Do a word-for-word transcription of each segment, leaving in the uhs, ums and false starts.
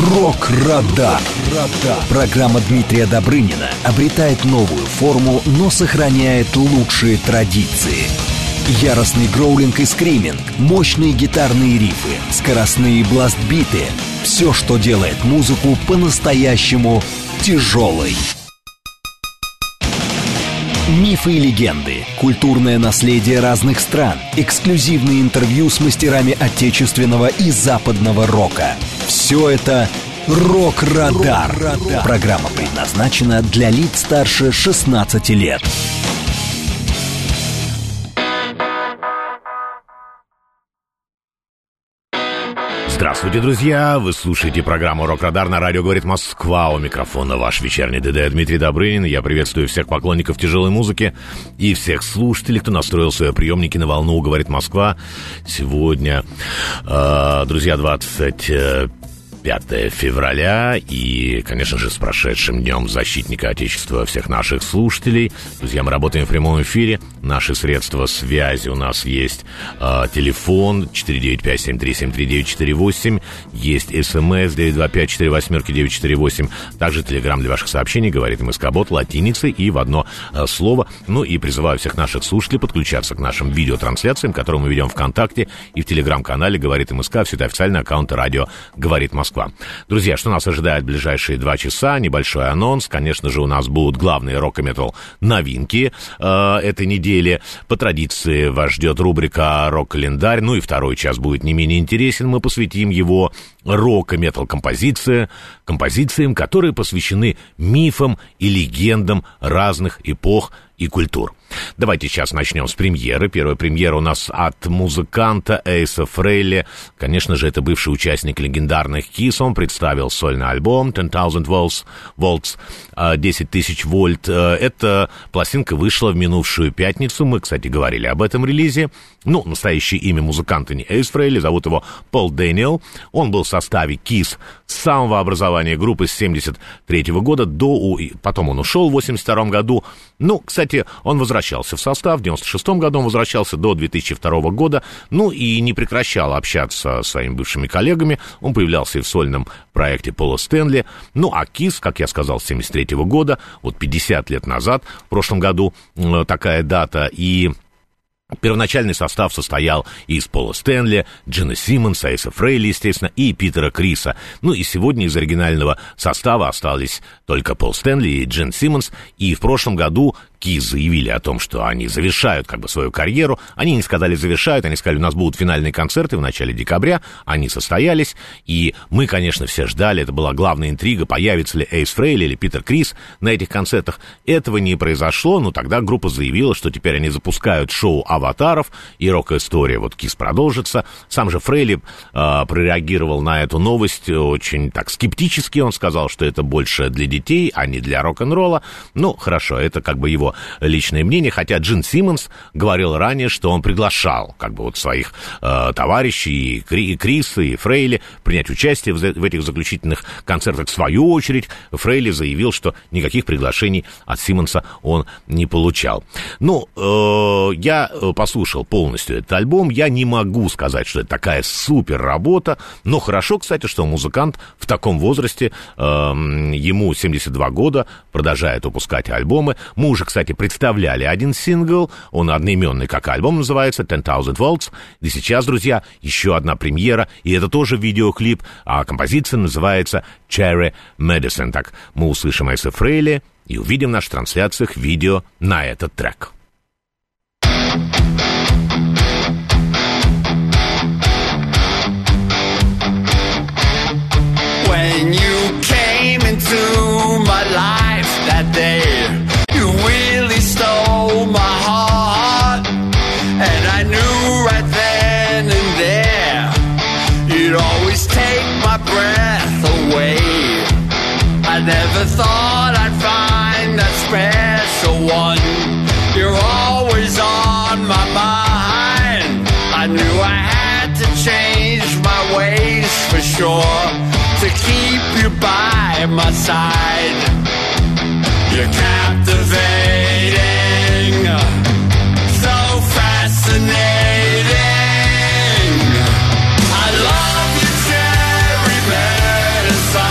Рок-Радар. Программа Дмитрия Добрынина обретает новую форму, но сохраняет лучшие традиции. Яростный гроулинг и скриминг, мощные гитарные рифы, скоростные бласт-биты — все, что делает музыку по-настоящему тяжелой. Мифы и легенды, культурное наследие разных стран, эксклюзивные интервью с мастерами отечественного и западного рока. Все это «Рок-Радар». Программа предназначена для лиц старше шестнадцати лет. Здравствуйте, друзья! Вы слушаете программу «Рок-Радар» на радио «Говорит Москва». У микрофона ваш вечерний ДД Дмитрий Добрынин. Я приветствую всех поклонников тяжелой музыки и всех слушателей, кто настроил свои приемники на волну «Говорит Москва». Сегодня, э, друзья, двадцать пятое февраля, и, конечно же, с прошедшим днем защитника Отечества всех наших слушателей. Друзья, мы работаем в прямом эфире. Наши средства связи у нас есть э, телефон четыре девять пять семь три семь три девять четыре восемь, есть смс девять два пять четыре восемь девять четыре восемь, также телеграм для ваших сообщений, говорит МСК-бот, латиницей и в одно э, слово. Ну и призываю всех наших слушателей подключаться к нашим видеотрансляциям, которые мы ведем ВКонтакте и в телеграм-канале «Говорит МСК». Все это официальный аккаунт радио «Говорит Москва». Друзья, что нас ожидает в ближайшие два часа? Небольшой анонс. Конечно же, у нас будут главные рок-и-метал новинки э, этой недели. По традиции вас ждет рубрика «Рок-календарь». Ну и второй час будет не менее интересен. Мы посвятим его рок-и-метал композициям, композициям, которые посвящены мифам и легендам разных эпох и культур. Давайте сейчас начнем с премьеры. Первая премьера у нас от музыканта Эйса Фрейли. Конечно же, это бывший участник легендарных Kiss. Он представил сольный альбом ten thousand volts, десять тысяч вольт. Эта пластинка вышла в минувшую пятницу. Мы, кстати, говорили об этом релизе. Ну, настоящее имя музыканта не Эйс Фрейли, зовут его Пол Дэниел. Он был в составе Kiss с самого образования группы с семьдесят третьего года до... Потом он ушел в восемьдесят втором году. Ну, кстати, он возвращался в состав, в девяносто шестом году он возвращался до две тысячи второго года, ну и не прекращал общаться со своими бывшими коллегами. Он появлялся и в сольном проекте Пола Стэнли. Ну, а Kiss, как я сказал, с семьдесят третьего года, вот пятьдесят лет назад, в прошлом году такая дата, и... Первоначальный состав состоял из Пола Стэнли, Джина Симмонса, Эйса Фрейли, естественно, и Питера Криса. Ну и сегодня из оригинального состава остались только Пол Стэнли и Джин Симмонс. И в прошлом году Kiss заявили о том, что они завершают как бы свою карьеру. Они не сказали завершают, они сказали, у нас будут финальные концерты в начале декабря. Они состоялись, и мы, конечно, все ждали, это была главная интрига, появится ли Эйс Фрейли или Питер Крис на этих концертах. Этого не произошло, но тогда группа заявила, что теперь они запускают шоу аватаров, и рок-история вот Kiss продолжится. Сам же Фрейли э, прореагировал на эту новость очень так скептически. Он сказал, что это больше для детей, а не для рок-н-ролла. Ну, хорошо, это как бы его личное мнение, хотя Джин Симмонс говорил ранее, что он приглашал как бы вот своих э, товарищей, и, Кри, и Криса, и Фрейли принять участие в, в этих заключительных концертах. В свою очередь, Фрейли заявил, что никаких приглашений от Симмонса он не получал. Ну, э, я послушал полностью этот альбом, я не могу сказать, что это такая супер работа, но хорошо, кстати, что музыкант в таком возрасте, э, ему семьдесят два года, продолжает выпускать альбомы. Мы уже, кстати, представляли один сингл, он одноименный, как альбом называется, ten thousand volts. И сейчас, друзья, еще одна премьера, и это тоже видеоклип, а композиция называется Cherry Medicine. Так, мы услышим Эйса Фрейли и увидим в наших трансляциях видео на этот трек. When you came into my life that day, you really stole my heart, and I knew right then and there you'd always take my breath away. I never thought I'd find that special one. You're always on my mind. I knew I had to change my ways for sure to keep you by my side. You're captivating, so fascinating. I love your cherry medicine.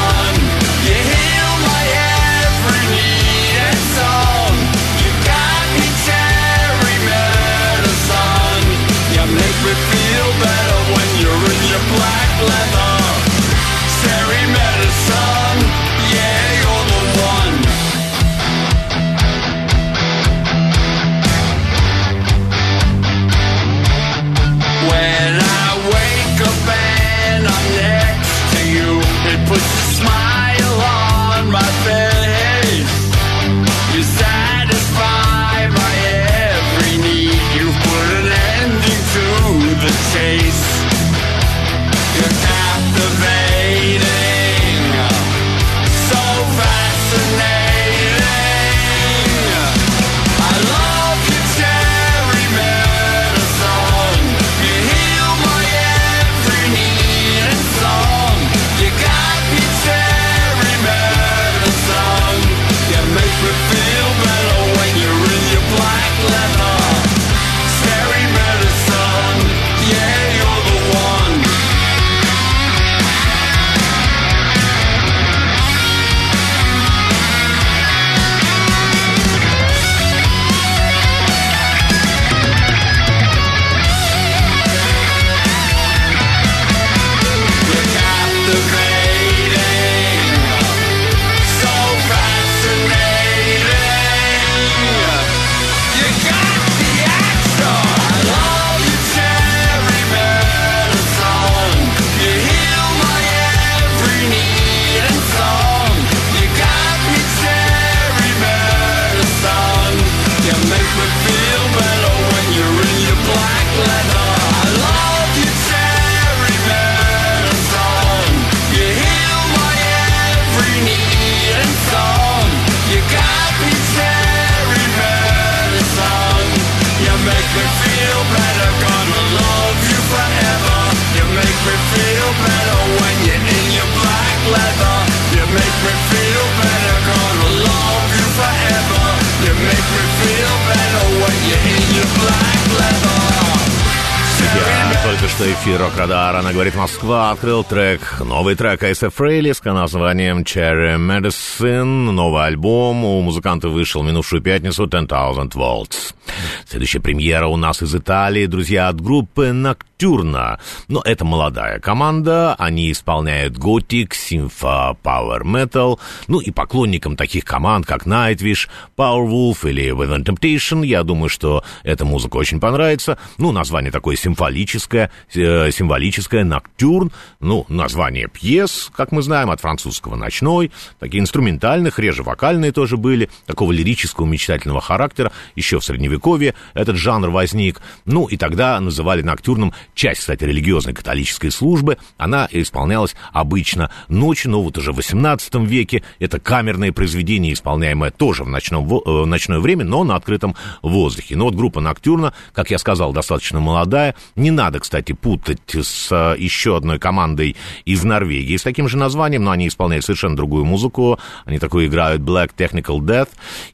что эфир Рок-Радар, она говорит Москва, открыл трек, новый трек Ace Frehley с названием Cherry Medicine, новый альбом, у музыканта вышел минувшую пятницу ten thousand Volts. Следующая премьера у нас из Италии, друзья, от группы Ноктюрна. Но это молодая команда, они исполняют готик, симфо, пауэр метал. Ну и поклонникам таких команд, как Nightwish, Powerwolf или Within Temptation, я думаю, что эта музыка очень понравится. Ну, название такое символическое, э, символическое, Ноктюрн. Ну, название пьес, как мы знаем, от французского «ночной». Такие инструментальных, реже вокальные тоже были, такого лирического, мечтательного характера. Еще в Средневековье этот жанр возник. Ну, и тогда называли Ноктюрном часть, кстати, религиозной католической службы. Она исполнялась обычно ночью, но вот уже в восемнадцатом веке. Это камерное произведение, исполняемое тоже в, ночном, в ночное время, но на открытом воздухе. Но вот группа Ноктюрна, как я сказал, достаточно молодая. Не надо, кстати, путать с еще одной командой из Норвегии с таким же названием, но они исполняют совершенно другую музыку. Они такую играют Black Technical Death.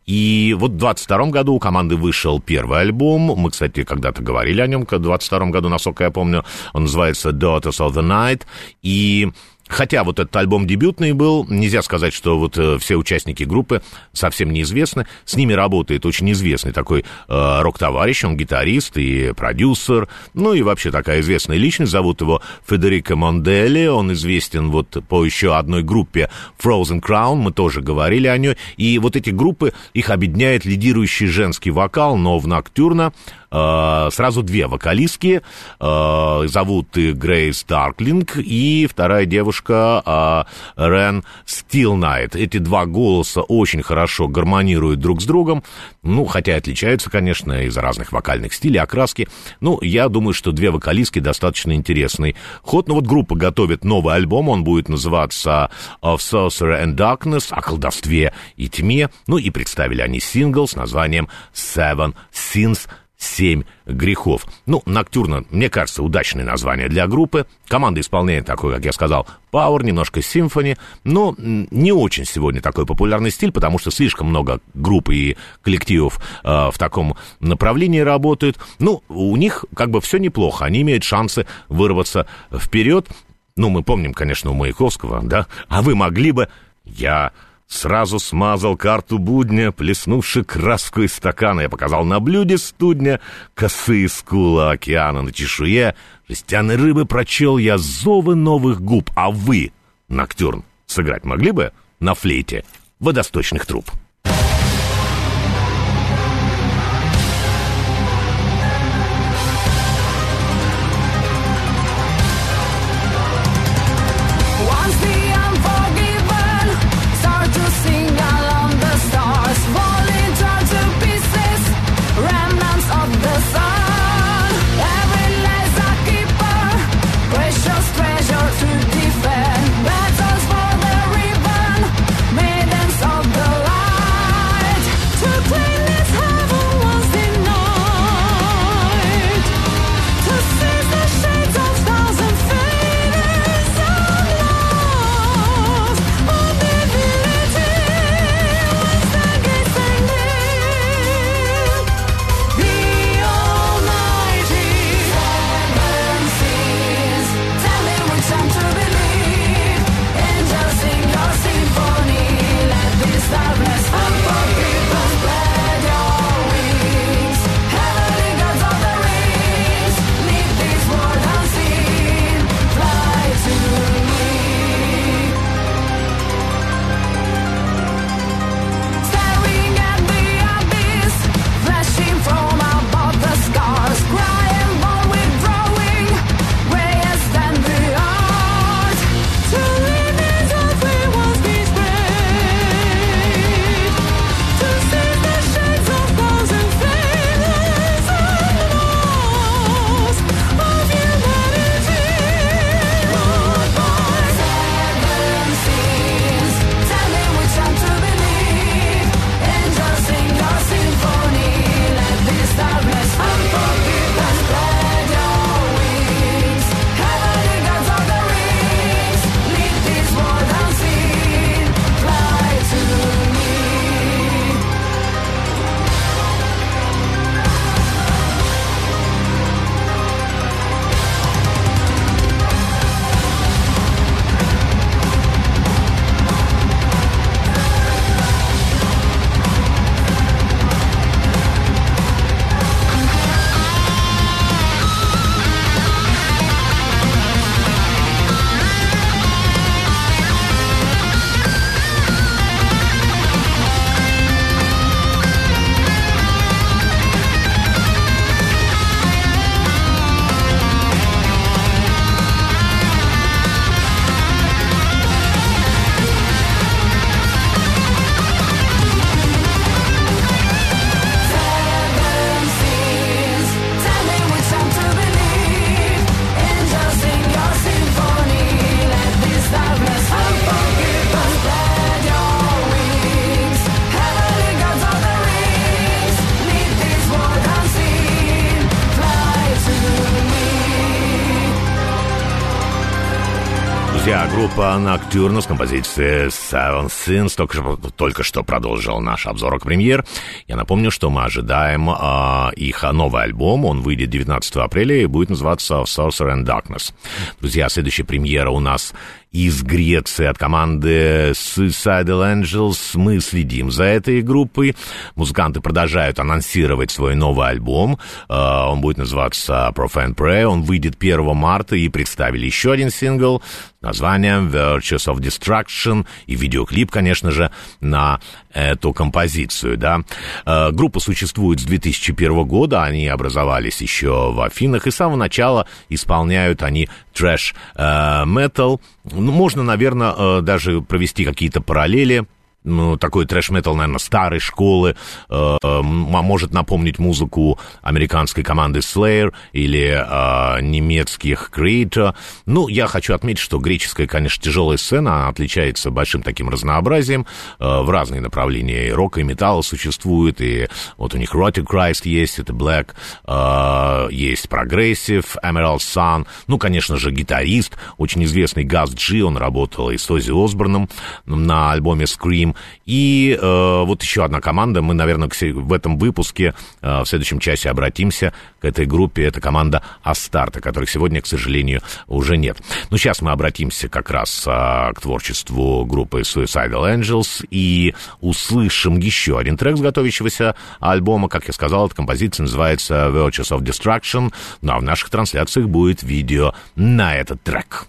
И вот в двадцать втором году у команды вышел первый альбом. Мы, кстати, когда-то говорили о нем, в двадцать втором году, насколько я помню. Он называется Daughters of the Night. И хотя вот этот альбом дебютный был, нельзя сказать, что вот э, все участники группы совсем неизвестны. С ними работает очень известный такой э, рок-товарищ, он гитарист и продюсер, ну и вообще такая известная личность, зовут его Федерико Монделли, он известен вот по еще одной группе Frozen Crown, мы тоже говорили о ней, и вот эти группы, их объединяет лидирующий женский вокал, но в Ноктюрна Uh, сразу две вокалистки, uh, зовут их Грейс Дарклинг и вторая девушка uh, Рен Стилнайт. Эти два голоса очень хорошо гармонируют друг с другом, ну, хотя отличаются, конечно, из-за разных вокальных стилей, окраски. Ну, я думаю, что две вокалистки достаточно интересный ход. Ну, вот группа готовит новый альбом, он будет называться Of Sorcery and Darkness, о колдовстве и тьме. Ну, и представили они сингл с названием Seven Sins, Семь грехов. Ну, Ноктюрна, мне кажется, удачное название для группы. Команда исполняет такой, как я сказал, пауэр, немножко симфони. Но не очень сегодня такой популярный стиль, потому что слишком много групп и коллективов э, в таком направлении работают. Ну, у них как бы все неплохо. Они имеют шансы вырваться вперед. Ну, мы помним, конечно, у Маяковского, да? А вы могли бы... Я... Сразу смазал карту будня, плеснувши краску из стакана. Я показал на блюде студня косые скулы океана. На чешуе жестяной рыбы прочел я зовы новых губ. А вы, Ноктюрн, сыграть могли бы на флейте водосточных труб? Treasure to defend, battles for the ribbon, maidens of the line. Группа Nocturne с композицией Seven Sins только что, только что продолжил наш обзор рок-премьер. Я напомню, что мы ожидаем э, их новый альбом. Он выйдет девятнадцатого апреля и будет называться Sorcerer and Darkness. Друзья, следующая премьера у нас из Греции от команды Suicidal Angels. Мы следим за этой группой. Музыканты продолжают анонсировать свой новый альбом. Uh, он будет называться Profane Prey. Он выйдет первого марта, и представили еще один сингл с названием Virtues of Destruction и видеоклип, конечно же, на эту композицию. Да? Uh, группа существует с две тысячи первого года. Они образовались еще в Афинах, и с самого начала исполняют они трэш-метал. Ну, можно, наверное, даже провести какие-то параллели. Ну, такой трэш-метал, наверное, старой школы, э, может напомнить музыку американской команды Slayer или э, немецких Creator. Ну, я хочу отметить, что греческая, конечно, тяжелая сцена, она отличается большим таким разнообразием, э, в разные направления и рока, и металла существует, и вот у них Rotting Christ есть, это Black, э, есть Progressive, Emerald Sun, ну, конечно же, гитарист, очень известный Gus G, он работал и с Оззи Осборном на альбоме Scream. И э, вот еще одна команда, мы, наверное, в этом выпуске, э, в следующем часе обратимся к этой группе, это команда Астарта, которых сегодня, к сожалению, уже нет. Но сейчас мы обратимся как раз э, к творчеству группы Suicidal Angels и услышим еще один трек с готовящегося альбома. Как я сказал, эта композиция называется Virtues of Destruction, ну а в наших трансляциях будет видео на этот трек.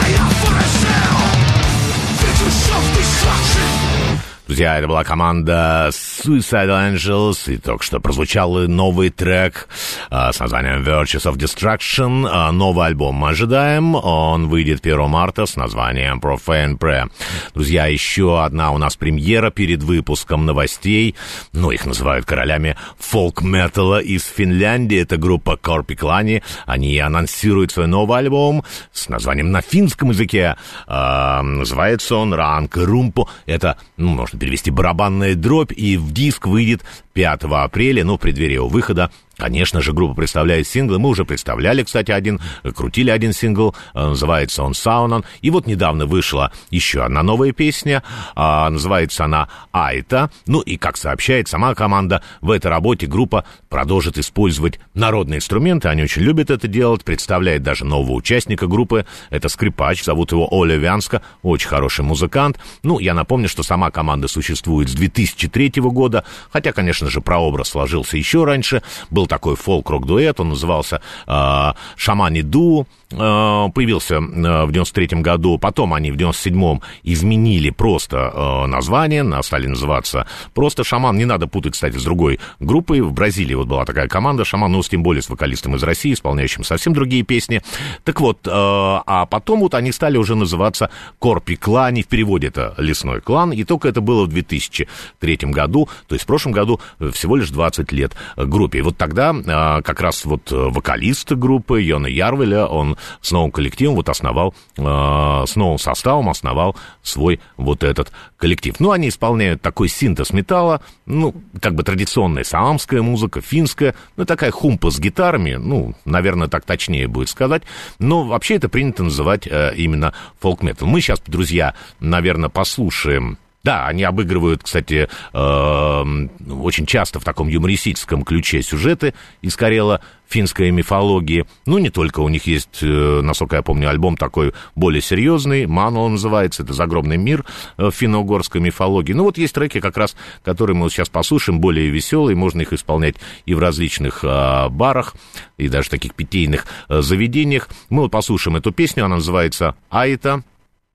Друзья, это была команда Suicidal Angels, и только что прозвучал новый трек а, с названием Virtues of Destruction. А, новый альбом мы ожидаем, он выйдет первого марта с названием Profane Prayer. Друзья, еще одна у нас премьера перед выпуском новостей. Ну, их называют королями фолк-металла из Финляндии. Это группа Korpiklani. Они анонсируют свой новый альбом с названием на финском языке. А, называется он Ранка Румпо. Это, ну, можно перевести барабанная дробь, и в диск выйдет пятого апреля, ну, в преддверии его выхода. Конечно же, группа представляет синглы. Мы уже представляли, кстати, один, крутили один сингл, называется он «Саунан». И вот недавно вышла еще одна новая песня, называется она «Айта». Ну и, как сообщает сама команда, в этой работе группа продолжит использовать народные инструменты. Они очень любят это делать, представляет даже нового участника группы. Это скрипач, зовут его Оля Вянска, очень хороший музыкант. Ну, я напомню, что сама команда существует с две тысячи третьего года, хотя, конечно же, прообраз сложился еще раньше. Был такой фолк-рок-дуэт, он назывался э, «Шамани Ду», э, появился э, в девяносто третьем году, потом они в девяносто седьмом изменили просто э, название, стали называться просто «Шаман». Не надо путать, кстати, с другой группой. В Бразилии вот была такая команда «Шаман», ну, тем более с вокалистом из России, исполняющим совсем другие песни. Так вот, э, а потом вот они стали уже называться Korpiklani, в переводе это «Лесной клан», и только это было в две тысячи третьем году, то есть в прошлом году всего лишь двадцать лет группе. И вот тогда Тогда как раз вот вокалист группы Йона Ярвеля, он с новым коллективом вот основал, с новым составом основал свой вот этот коллектив. Ну, они исполняют такой синтез металла, ну, как бы традиционная саамская музыка, финская, ну, такая хумпа с гитарами, ну, наверное, так точнее будет сказать, но вообще это принято называть именно фолк-метал. Мы сейчас, друзья, наверное, послушаем. Да, они обыгрывают, кстати, э, очень часто в таком юмористическом ключе сюжеты из карело-финской мифологии. Ну, не только, у них есть, э, насколько я помню, альбом такой более серьезный, «Мануал» называется, это «Загробный мир» э, финно-угорской мифологии. Ну, вот есть треки как раз, которые мы вот сейчас послушаем, более веселые, можно их исполнять и в различных э, барах, и даже в таких питейных э, заведениях. Мы вот послушаем эту песню, она называется «Айта».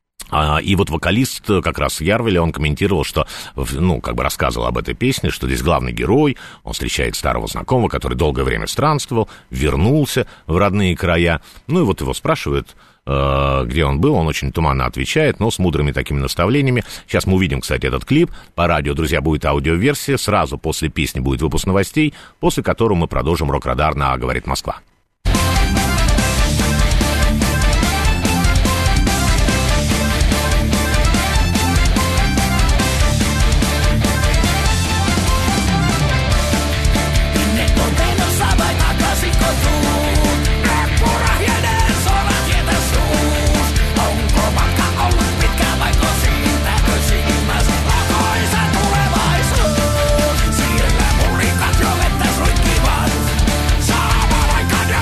И вот вокалист как раз Ярвеля, он комментировал, что, ну, как бы рассказывал об этой песне, что здесь главный герой, он встречает старого знакомого, который долгое время странствовал, вернулся в родные края, ну, и вот его спрашивают, где он был, он очень туманно отвечает, но с мудрыми такими наставлениями. Сейчас мы увидим, кстати, этот клип. По радио, друзья, будет аудиоверсия, сразу после песни будет выпуск новостей, после которого мы продолжим «Рок-радар» на «Говорит Москва». Siellä murikat jo vettä suikkivat. Saava vaikka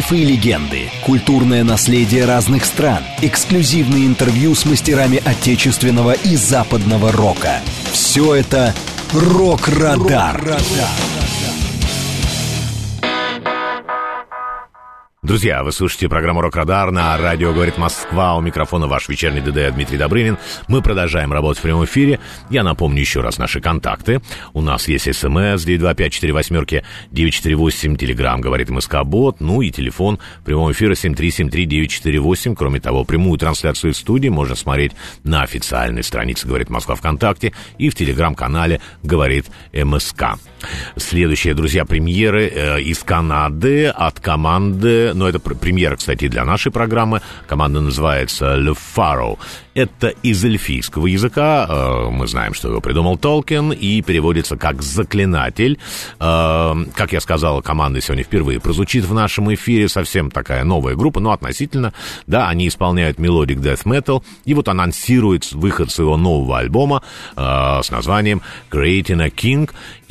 Мифы и легенды, культурное наследие разных стран, эксклюзивные интервью с мастерами отечественного и западного рока. Все это «Рок-Радар». Друзья, вы слушаете программу «Рок-Радар» на радио «Говорит Москва». У микрофона ваш вечерний ДД Дмитрий Добрынин. Мы продолжаем работать в прямом эфире. Я напомню еще раз наши контакты. У нас есть СМС девять два пять четыре восемь девять четыре восемь, Телеграм «Говорит МСК-бот», ну и телефон прямого эфира семь три семь три девять четыре восемь. Кроме того, прямую трансляцию из студии можно смотреть на официальной странице «Говорит Москва» ВКонтакте и в Телеграм-канале «Говорит МСК». Следующие, друзья, премьеры э, из Канады от команды... Но это премьера, кстати, для нашей программы. Команда называется Le Pharaoh. Это из эльфийского языка. Мы знаем, что его придумал Толкин, и переводится как «заклинатель». Как я сказал, команда сегодня впервые прозвучит в нашем эфире. Совсем такая новая группа, но относительно. Да, они исполняют melodic death metal. И вот анонсирует выход своего нового альбома с названием Creating a King.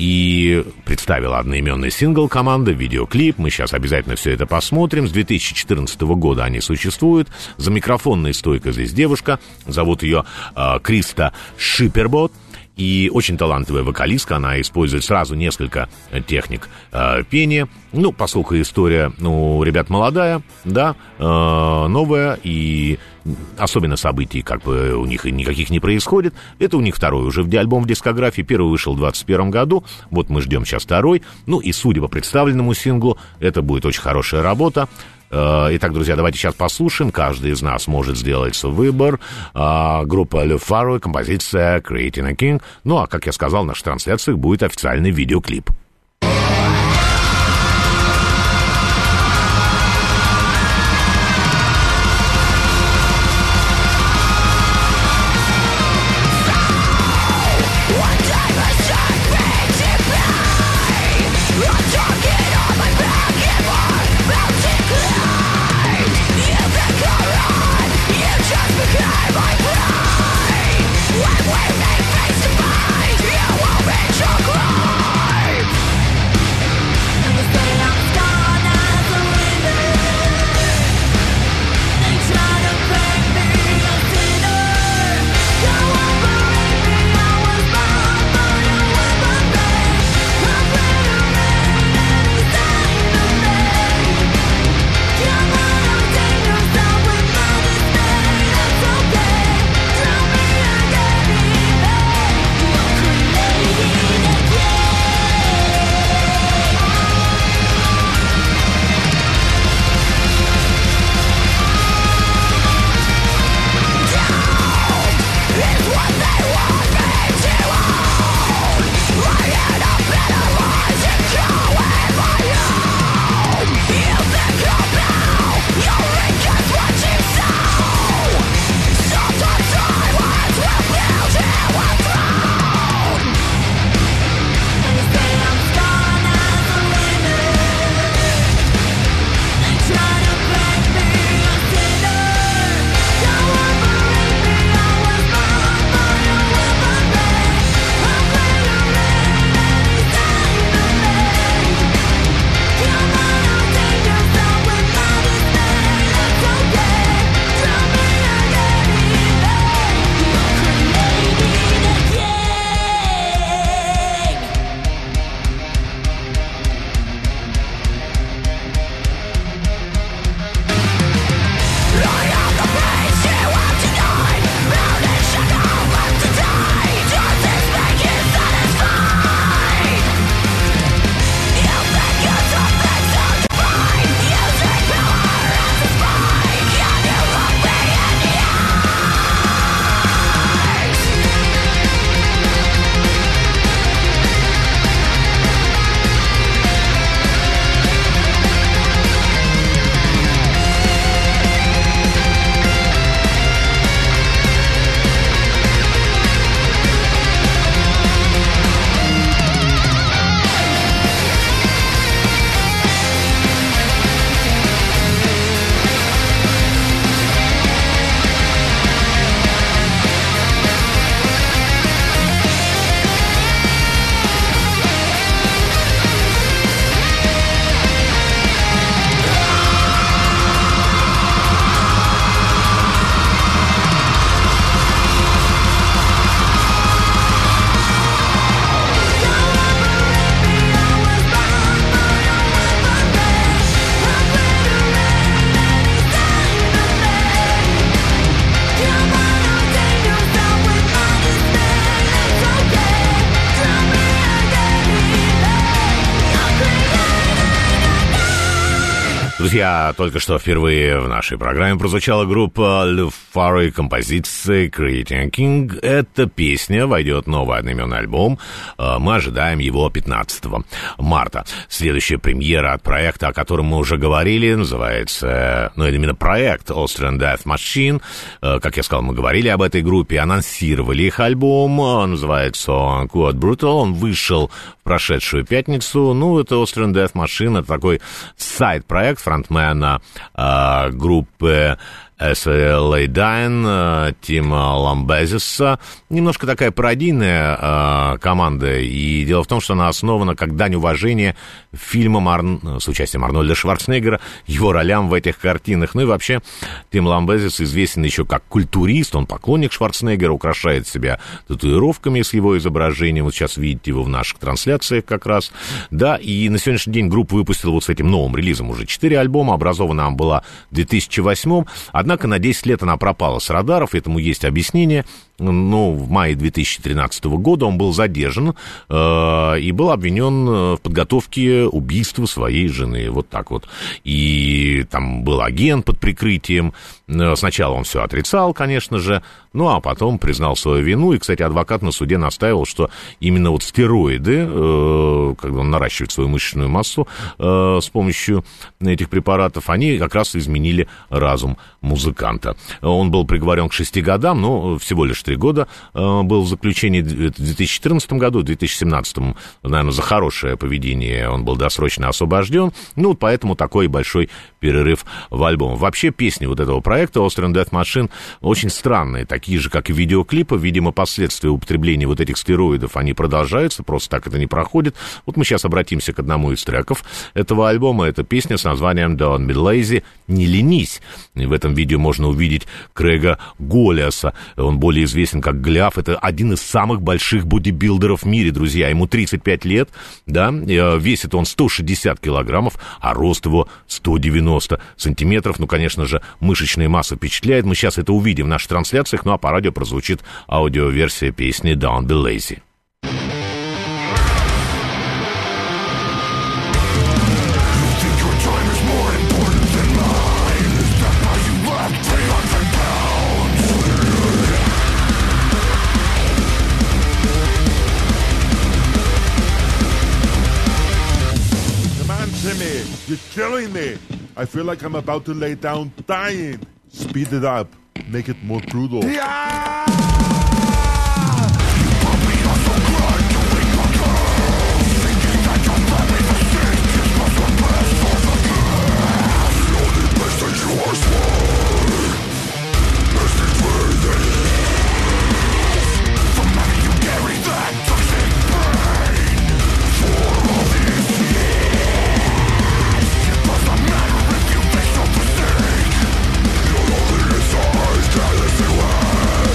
И представила одноименный сингл команда, видеоклип. Мы сейчас обязательно все это посмотрим. С две тысячи четырнадцатого года они существуют. За микрофонной стойкой здесь девушка. Зовут ее э, Криста Шипербот. И очень талантливая вокалистка. Она использует сразу несколько техник э, пения. Ну, поскольку история, ну, ребят, молодая, да, э, новая, и особенно событий как бы у них никаких не происходит. Это у них второй уже альбом в дискографии. Первый вышел в двадцать первом году. Вот мы ждем сейчас второй. Ну, и судя по представленному синглу, это будет очень хорошая работа. Итак, друзья, давайте сейчас послушаем. Каждый из нас может сделать выбор. Группа Le Pharaoh, композиция Creating a King. Ну, а, как я сказал, в наших трансляциях будет официальный видеоклип. When we make face to face, you will be chocolate. друзья, только что впервые в нашей программе прозвучала группа Lufari композиции Creating King. Эта песня войдет в новый одноименный альбом. Мы ожидаем его пятнадцатого марта. Следующая премьера от проекта, о котором мы уже говорили, называется, ну, именно проект Austrian Death Machine. Как я сказал, мы говорили об этой группе, анонсировали их альбом. Называется он Quad Brutal. Он вышел в прошедшую пятницу. Ну, это Austrian Death Machine. Это такой сайт-проект фронтмена э, группы эс эл эй Dying, Тима Ламбезиса. Немножко такая пародийная э, команда. И дело в том, что она основана как дань уважения фильмам Арн... с участием Арнольда Шварценеггера, его ролям в этих картинах. Ну и вообще, Тим Ламбезис известен еще как культурист. Он поклонник Шварценеггера, украшает себя татуировками с его изображением. Вот сейчас видите его в наших трансляциях как раз. Да, и на сегодняшний день группа выпустила вот с этим новым релизом уже четыре альбома. Образована она была в две тысячи восьмом. Однако на десять лет она пропала с радаров, этому есть объяснение. Но в мае две тысячи тринадцатого года он был задержан э, и был обвинен в подготовке убийства своей жены. Вот так вот. И там был агент под прикрытием. Сначала он все отрицал, конечно же, ну а потом признал свою вину. И, кстати, адвокат на суде настаивал, что именно вот стероиды, э, когда он наращивает свою мышечную массу э, с помощью этих препаратов, они как раз изменили разум музыканта. Он был приговорен к шести годам, но всего лишь три года э, был в заключении в две тысячи четырнадцатом году, в две тысячи семнадцатом, наверное, за хорошее поведение он был досрочно освобожден. Ну, поэтому такой большой перерыв в альбом. Вообще, песни вот этого проекта Austrian Death Machine очень странные, такие же, как и видеоклипы. Видимо, последствия употребления вот этих стероидов, они продолжаются, просто так это не проходит. Вот мы сейчас обратимся к одному из треков этого альбома. Это песня с названием Don't Be Lazy, не ленись. И в этом видео можно увидеть Крэга Голиаса. Он более известен как Гляв. Это один из самых больших бодибилдеров в мире, друзья. Ему тридцать пять лет, да, весит он сто шестьдесят килограммов, а рост его сто девяносто сантиметров. Ну, конечно же, мышечная масса впечатляет. Мы сейчас это увидим в наших трансляциях, ну а по радио прозвучит аудиоверсия песни Don't Be Lazy. You're killing me. I feel like I'm about to lay down dying. Speed it up. Make it more brutal. Yeah! Careless away.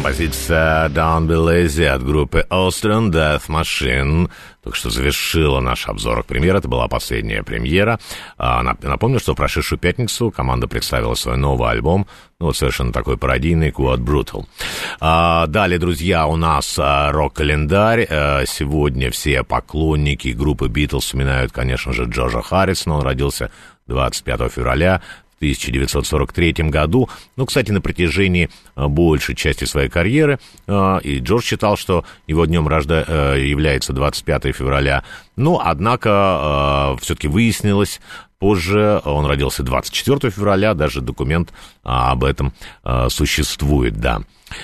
композиция Don't Be Lazy от группы Austrian Death Machine только что завершила наш обзор рок-премьер. Это была последняя премьера. А, напомню, что в прошедшую пятницу команда представила свой новый альбом, ну, вот совершенно такой пародийный, Quad Brutal. А, далее, друзья, у нас а, рок-календарь. А, сегодня все поклонники группы Beatles вспоминают, конечно же, Джорджа Харрисона. Он родился двадцать пятого февраля в тысяча девятьсот сорок третьем году. Ну, кстати, на протяжении а, большей части своей карьеры а, и Джордж считал, что его днем рождения а, является двадцать пятого февраля. Но, однако, а, все-таки выяснилось позже, он родился двадцать четвёртого февраля, даже документ а, об этом а, существует, да.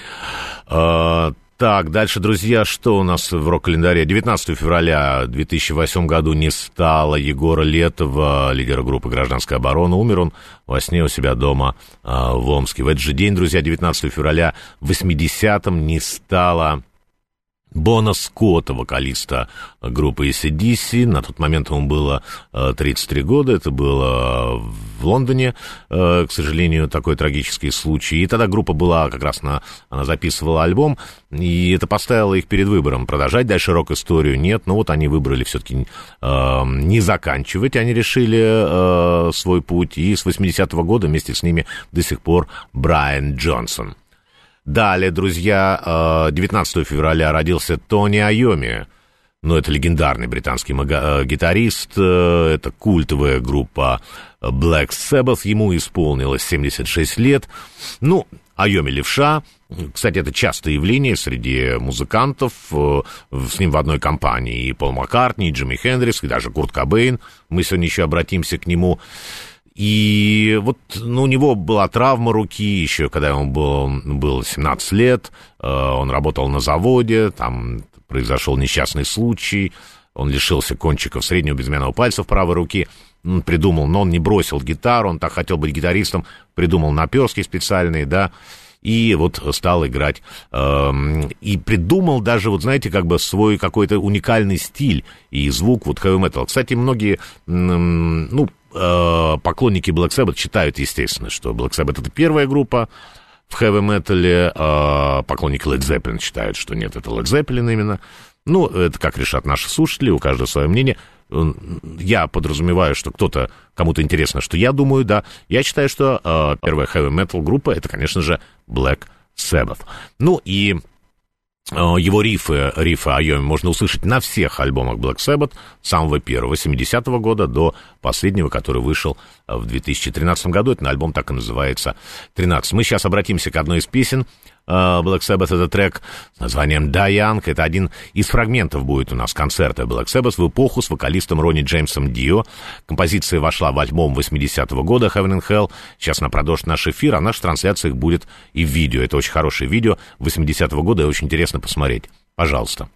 А, Так, дальше, друзья, что у нас в рок-календаре? девятнадцатого февраля две тысячи восьмом году не стало Егора Летова, лидера группы «Гражданская оборона». Умер он во сне у себя дома а, в Омске. В этот же день, друзья, девятнадцатого февраля в восьмидесятом не стало Бона Скотта, вокалиста группы эй си ди си. На тот момент ему было тридцать три года. Это было в Лондоне, к сожалению, такой трагический случай. И тогда группа была как раз, на, она записывала альбом, и это поставило их перед выбором, продолжать дальше рок-историю. Нет, но вот они выбрали все-таки э, не заканчивать. Они решили э, свой путь, и с восьмидесятого года вместе с ними до сих пор Брайан Джонсон. Далее, друзья, девятнадцатого февраля родился Тони Айоми. Ну, это легендарный британский гитарист, это культовая группа Black Sabbath, ему исполнилось семьдесят шесть лет. Ну, Айоми левша, кстати, это частое явление среди музыкантов, с ним в одной компании и Пол Маккартни, и Джимми Хендрикс, и даже Курт Кобейн, мы сегодня еще обратимся к нему. И вот, ну, у него была травма руки еще, когда ему было, было семнадцать лет, он работал на заводе, там произошел несчастный случай, он лишился кончиков среднего безымянного пальца в правой руке, он придумал, но он не бросил гитару, он так хотел быть гитаристом, придумал наперстки специальные, да, и вот стал играть, э, и придумал даже, вот знаете, как бы свой какой-то уникальный стиль и звук вот heavy metal. Кстати, многие, э, ну, э, поклонники Black Sabbath считают, естественно, что Black Sabbath — это первая группа в heavy metal, э, поклонники Led Zeppelin считают, что нет, это Led Zeppelin именно. Ну, это как решат наши слушатели, у каждого свое мнение. Я подразумеваю, что кто-то, кому-то интересно, что я думаю, да. Я считаю, что э, первая heavy metal группа — это, конечно же, Black Sabbath. Ну, и э, его рифы, рифы Айоми можно услышать на всех альбомах Black Sabbath, с самого первого, семидесятого года, до последнего, который вышел в две тысячи тринадцатом году. Это альбом так и называется «тринадцать». Мы сейчас обратимся к одной из песен Black Sabbath. Это трек с названием «Die Young». Это один из фрагментов будет у нас концерта Black Sabbath в эпоху с вокалистом Ронни Джеймсом Дио. Композиция вошла в альбом восьмидесятого года «Heaven and Hell». Сейчас она продолжит наш эфир, а в наших трансляциях будет и видео. Это очень хорошее видео восьмидесятого года, и очень интересно посмотреть. Пожалуйста.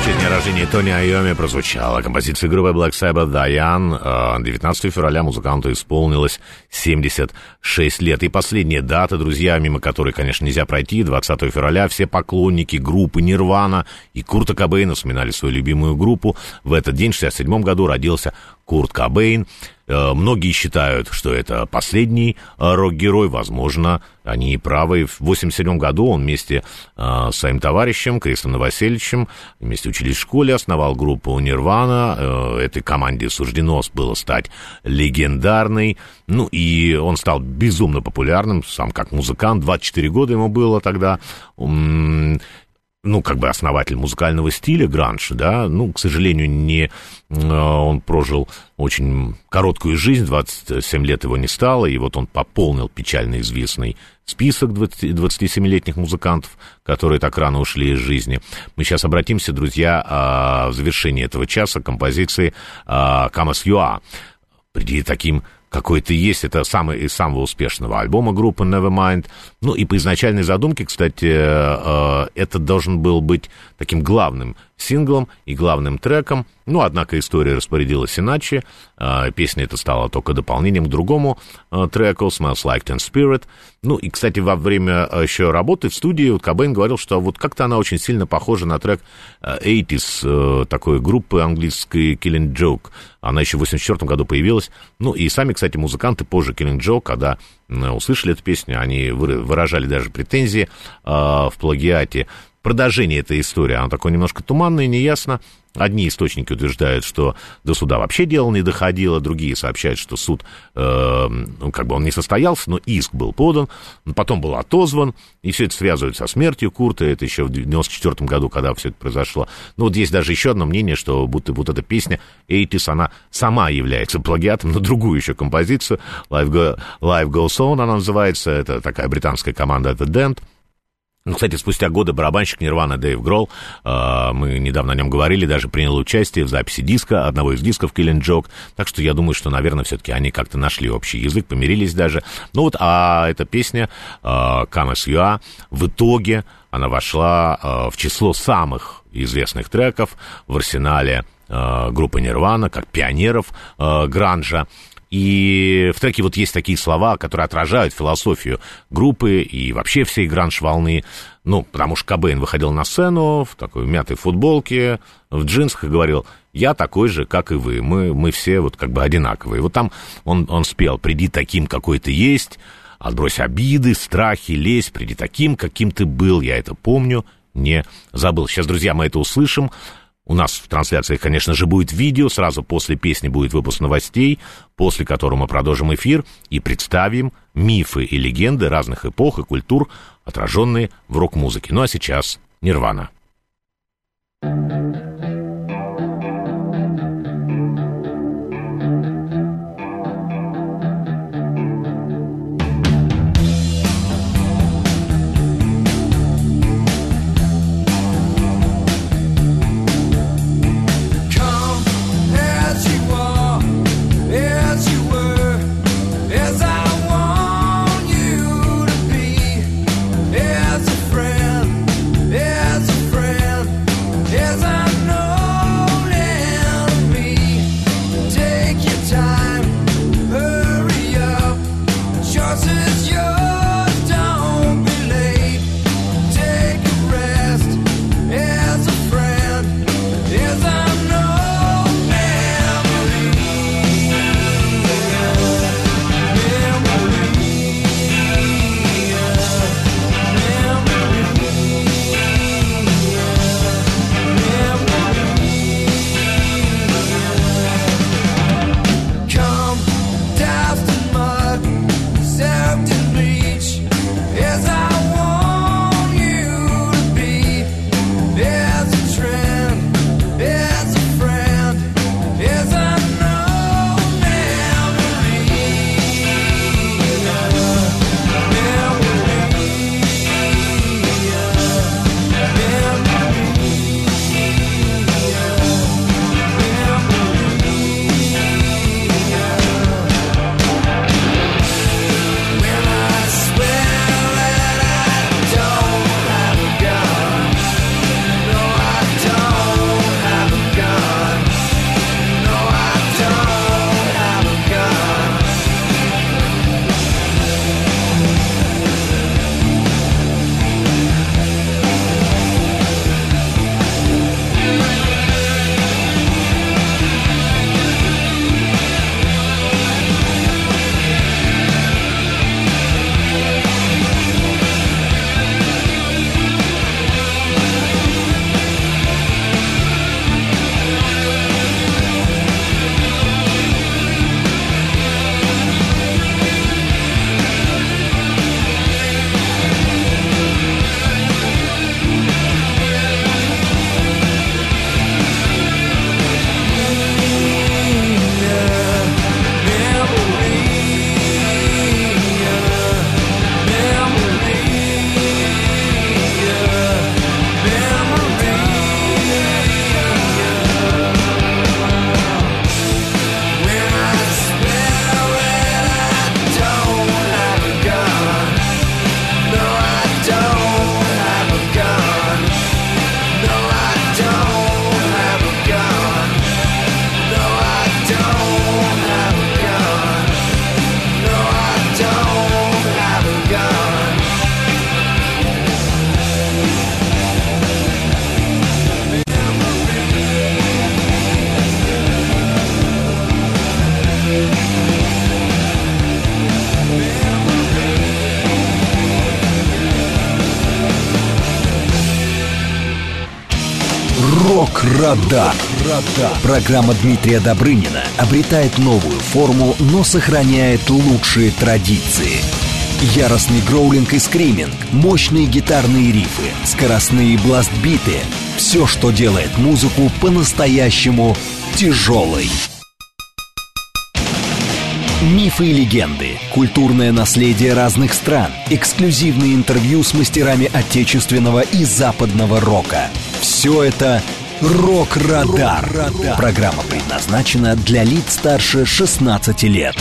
в честь дня рождения Тони Айоми прозвучала композиция группы Black Sabbath «Diane». девятнадцатого февраля музыканту исполнилось семьдесят шесть лет. И последняя дата, друзья, мимо которой, конечно, нельзя пройти. двадцатого февраля все поклонники группы Нирвана и Курта Кобейна вспоминали свою любимую группу. В этот день, в шестьдесят седьмом году, родился Курт Кобейн. Многие считают, что это последний рок-герой. Возможно, они и правы. В восемьдесят седьмом году он вместе с своим товарищем Крисом Новосельевичем вместе учились в школе, основал группу Нирвана. Этой команде суждено было стать легендарной. Ну, и он стал безумно популярным, сам как музыкант. двадцать четыре года ему было тогда. Ну, как бы основатель музыкального стиля гранж, да, ну, к сожалению, не, он прожил очень короткую жизнь, двадцать семь лет его не стало, и вот он пополнил печально известный список двадцатисемилетних музыкантов, которые так рано ушли из жизни. Мы сейчас обратимся, друзья, в завершении этого часа к композиции «Come As You Are». Приди таким, какой ты есть, это самый из самого успешного альбома группы Nevermind. Ну и по изначальной задумке, кстати, это должен был быть таким главным синглом и главным треком. Ну, однако история распорядилась иначе. Песня эта стала только дополнением к другому треку «Smells Like Teen Spirit». Ну и, кстати, во время еще работы в студии вот Кобейн говорил, что вот как-то она очень сильно похожа на трек восьмидесятых такой группы английской Killing Joke. Она еще в восемьдесят четвёртом году появилась. Ну и сами, кстати, музыканты позже Killing Joke, когда услышали эту песню, они выражали даже претензии в плагиате. Продолжение этой истории, оно такое немножко туманное, неясно. Одни источники утверждают, что до суда вообще дело не доходило, другие сообщают, что суд, э, ну, как бы он не состоялся, но иск был подан, потом был отозван, и все это связывают со смертью Курта, это еще в девяносто четвёртом году, когда все это произошло. Ну, вот есть даже еще одно мнение, что будто вот эта песня «восьмидесятых», она сама является плагиатом на другую еще композицию, «Life, Go, Life Goes On» она называется, это такая британская команда «The Dent». Ну, кстати, спустя годы барабанщик Нирвана Дэйв Гролл, э, мы недавно о нем говорили, даже принял участие в записи диска, одного из дисков Killing Joke, так что я думаю, что, наверное, все-таки они как-то нашли общий язык, помирились даже. Ну вот, а эта песня э, «Come As You Are», в итоге она вошла э, в число самых известных треков в арсенале э, группы Нирвана, как пионеров э, гранжа. И в треке вот есть такие слова, которые отражают философию группы и вообще всей гранж-волны. Ну, потому что Кобейн выходил на сцену в такой мятой футболке, в джинсах и говорил: я такой же, как и вы, мы, мы все вот как бы одинаковые. Вот там он, он спел: приди таким, какой ты есть, отбрось обиды, страхи, лезь, приди таким, каким ты был, я это помню, не забыл. Сейчас, друзья, мы это услышим. У нас в трансляции, конечно же, будет видео, сразу после песни будет выпуск новостей, после которого мы продолжим эфир и представим мифы и легенды разных эпох и культур, отраженные в рок-музыке. Ну а сейчас Нирвана. As a friend, as a friend, as I know. Рок-Радар. Программа Дмитрия Добрынина обретает новую форму, но сохраняет лучшие традиции. Яростный гроулинг и скриминг, мощные гитарные рифы, скоростные бласт-биты — все, что делает музыку по-настоящему тяжелой. Мифы и легенды, культурное наследие разных стран, эксклюзивные интервью с мастерами отечественного и западного рока. Все это «Рок-Радар». Программа предназначена для лиц старше шестнадцати лет.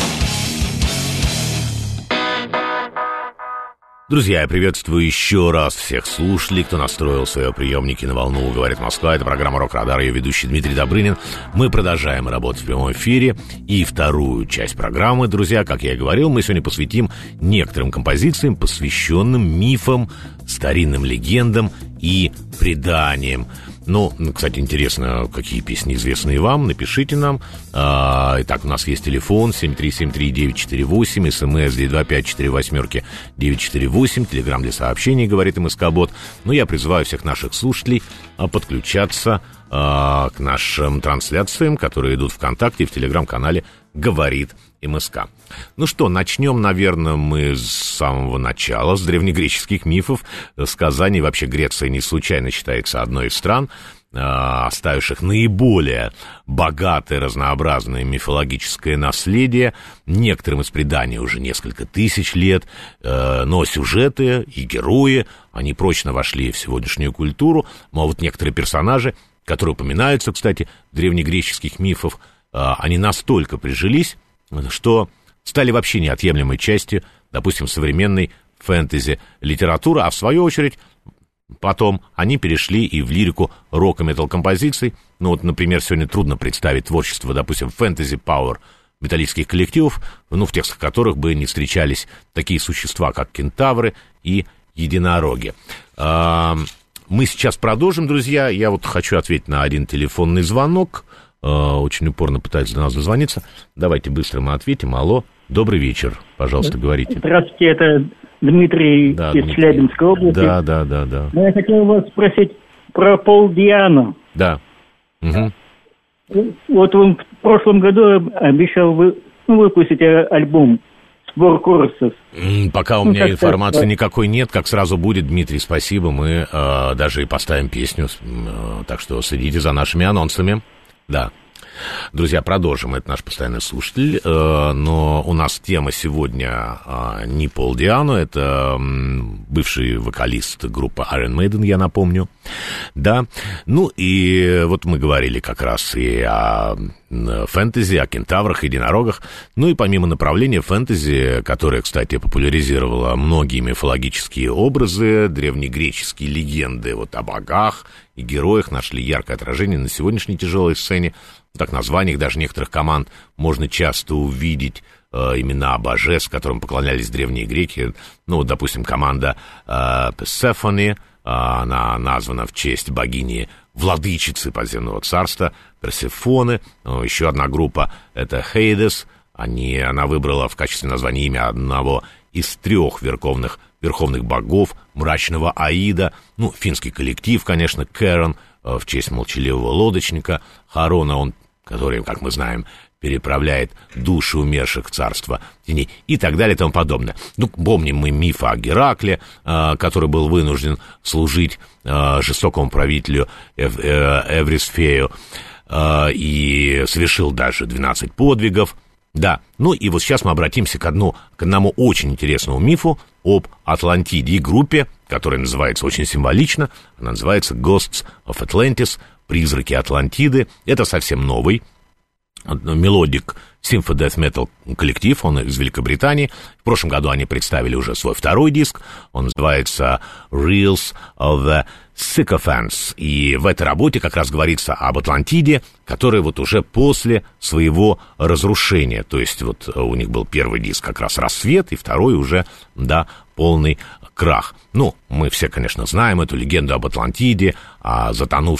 Друзья, я приветствую еще раз всех слушателей, кто настроил свои приемники на волну «Говорит Москва». Это программа «Рок-Радар», ее ведущий Дмитрий Добрынин. Мы продолжаем работать в прямом эфире. И вторую часть программы, друзья, как я и говорил, мы сегодня посвятим некоторым композициям, посвященным мифам, старинным легендам и преданиям. Ну, кстати, интересно, какие песни известны вам, напишите нам. а, Итак, у нас есть телефон семь три семь три девять четыре восемь, смс девять два пять четыре восемь девять четыре восемь, телеграм для сообщений, говорит МСК-бот. Но я призываю всех наших слушателей подключаться а, к нашим трансляциям, которые идут ВКонтакте и в телеграм-канале «Говорит МСК». Ну что, начнем, наверное, мы с самого начала, с древнегреческих мифов, сказаний. Вообще Греция не случайно считается одной из стран, оставивших наиболее богатое, разнообразное мифологическое наследие. Некоторым из преданий уже несколько тысяч лет, но сюжеты и герои, они прочно вошли в сегодняшнюю культуру. Но вот некоторые персонажи, которые упоминаются, кстати, в древнегреческих мифах, они настолько прижились, что стали вообще неотъемлемой частью, допустим, современной фэнтези-литературы, а в свою очередь потом они перешли и в лирику рок- и метал-композиций. Ну вот, например, сегодня трудно представить творчество, допустим, фэнтези-пауэр металлических коллективов, ну, в текстах которых бы не встречались такие существа, как кентавры и единороги. Мы сейчас продолжим, друзья. Я вот хочу ответить на один телефонный звонок. Очень упорно пытается до нас дозвониться. Давайте быстро мы ответим. Алло, добрый вечер. Пожалуйста, говорите. Здравствуйте, это Дмитрий да, из Дмитрий. Челябинской области. Да, да, да, да. Но я хотел вас спросить про Пол Диано. Да. Угу. Вот он в прошлом году обещал вы, ну, выпустить альбом «Сбор курсов». Пока у меня ну, информации так, никакой нет. Как сразу будет, Дмитрий, спасибо. Мы э, даже и поставим песню. Э, так что следите за нашими анонсами. Да. Друзья, продолжим. Это наш постоянный слушатель. Э, но у нас тема сегодня э, не Пол Диано. Это э, бывший вокалист группы Iron Maiden, я напомню. Да. Ну и вот мы говорили как раз и о фэнтези, о кентаврах, единорогах. Ну и помимо направления фэнтези, которое, кстати, популяризировало многие мифологические образы, древнегреческие легенды вот о богах и героях нашли яркое отражение на сегодняшней тяжелой сцене. В так названиях даже некоторых команд можно часто увидеть э, имена божеств, которым поклонялись древние греки. Ну, вот, допустим, команда э, Persephone, э, она названа в честь богини владычицы подземного царства Персефоны. Ну, еще одна группа — это Hades. Они, она выбрала в качестве названия имя одного из трех верховных, верховных богов, мрачного Аида. Ну, финский коллектив, конечно, Керон, э, в честь молчаливого лодочника. Харона, он, который, как мы знаем, переправляет души умерших в царство теней, и так далее и тому подобное. Ну, помним мы миф о Геракле, э, который был вынужден служить э, жестокому правителю Эв, э, Эврисфею э, и совершил даже двенадцать подвигов. Да, ну и вот сейчас мы обратимся к, одну, к одному очень интересному мифу об Атлантиде и группе, которая называется очень символично, она называется Ghosts of Atlantis, «Призраки Атлантиды». Это совсем новый мелодик симфо death metal коллектив, он из Великобритании. В прошлом году они представили уже свой второй диск, он называется Reels of the Sycophants. И в этой работе как раз говорится об Атлантиде, которая вот уже после своего разрушения, то есть вот у них был первый диск как раз «Рассвет», и второй уже, да, полный крах. Ну, мы все, конечно, знаем эту легенду об Атлантиде, о затонувшем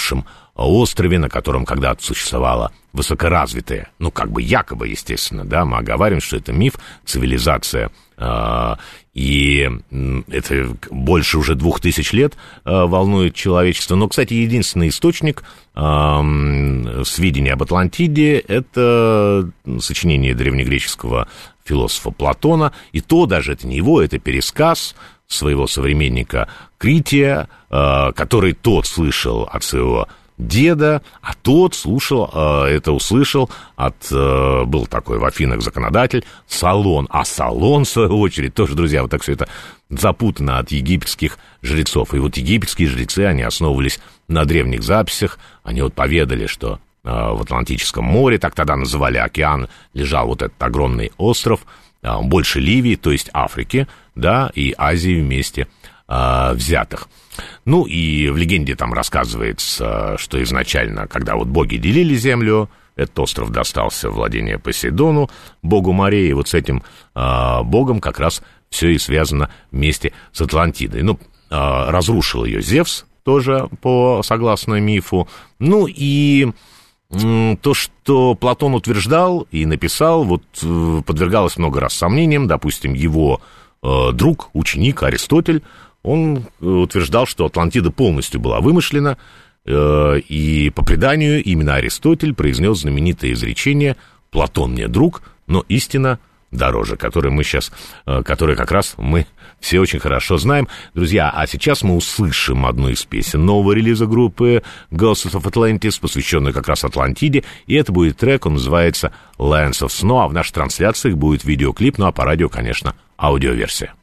острове, на котором когда-то существовала высокоразвитая, ну, как бы якобы, естественно, да, мы оговариваем, что это миф, цивилизация, э, и это больше уже двух тысяч лет э, волнует человечество. Но, кстати, единственный источник э, сведений об Атлантиде — это сочинение древнегреческого философа Платона, и то даже это не его, это пересказ своего современника Крития, э, который тот слышал от своего деда, а тот слушал, э, это услышал от, э, был такой в Афинах законодатель, Солон, а Солон, в свою очередь, тоже, друзья, вот так все это запутано от египетских жрецов, и вот египетские жрецы, они основывались на древних записях, они вот поведали, что э, в Атлантическом море, так тогда называли океан, лежал вот этот огромный остров, э, больше Ливии, то есть Африки, да, и Азии вместе э, взятых. Ну, и в легенде там рассказывается, что изначально, когда вот боги делили землю, этот остров достался в владение Посейдону, богу морей, и вот с этим э, богом как раз все и связано вместе с Атлантидой. Ну, э, разрушил ее Зевс, тоже по согласно мифу. Ну, и э, то, что Платон утверждал и написал, вот э, подвергалось много раз сомнениям. Допустим, его э, друг, ученик Аристотель, он утверждал, что Атлантида полностью была вымышлена, э, и по преданию именно Аристотель произнес знаменитое изречение «Платон мне друг, но истина дороже», которое мы сейчас, э, которое как раз мы все очень хорошо знаем. Друзья, а сейчас мы услышим одну из песен нового релиза группы Ghosts of Atlantis, посвященную как раз Атлантиде, и это будет трек, он называется Lands of Snow, а в наших трансляциях будет видеоклип, ну а по радио, конечно, аудиоверсия.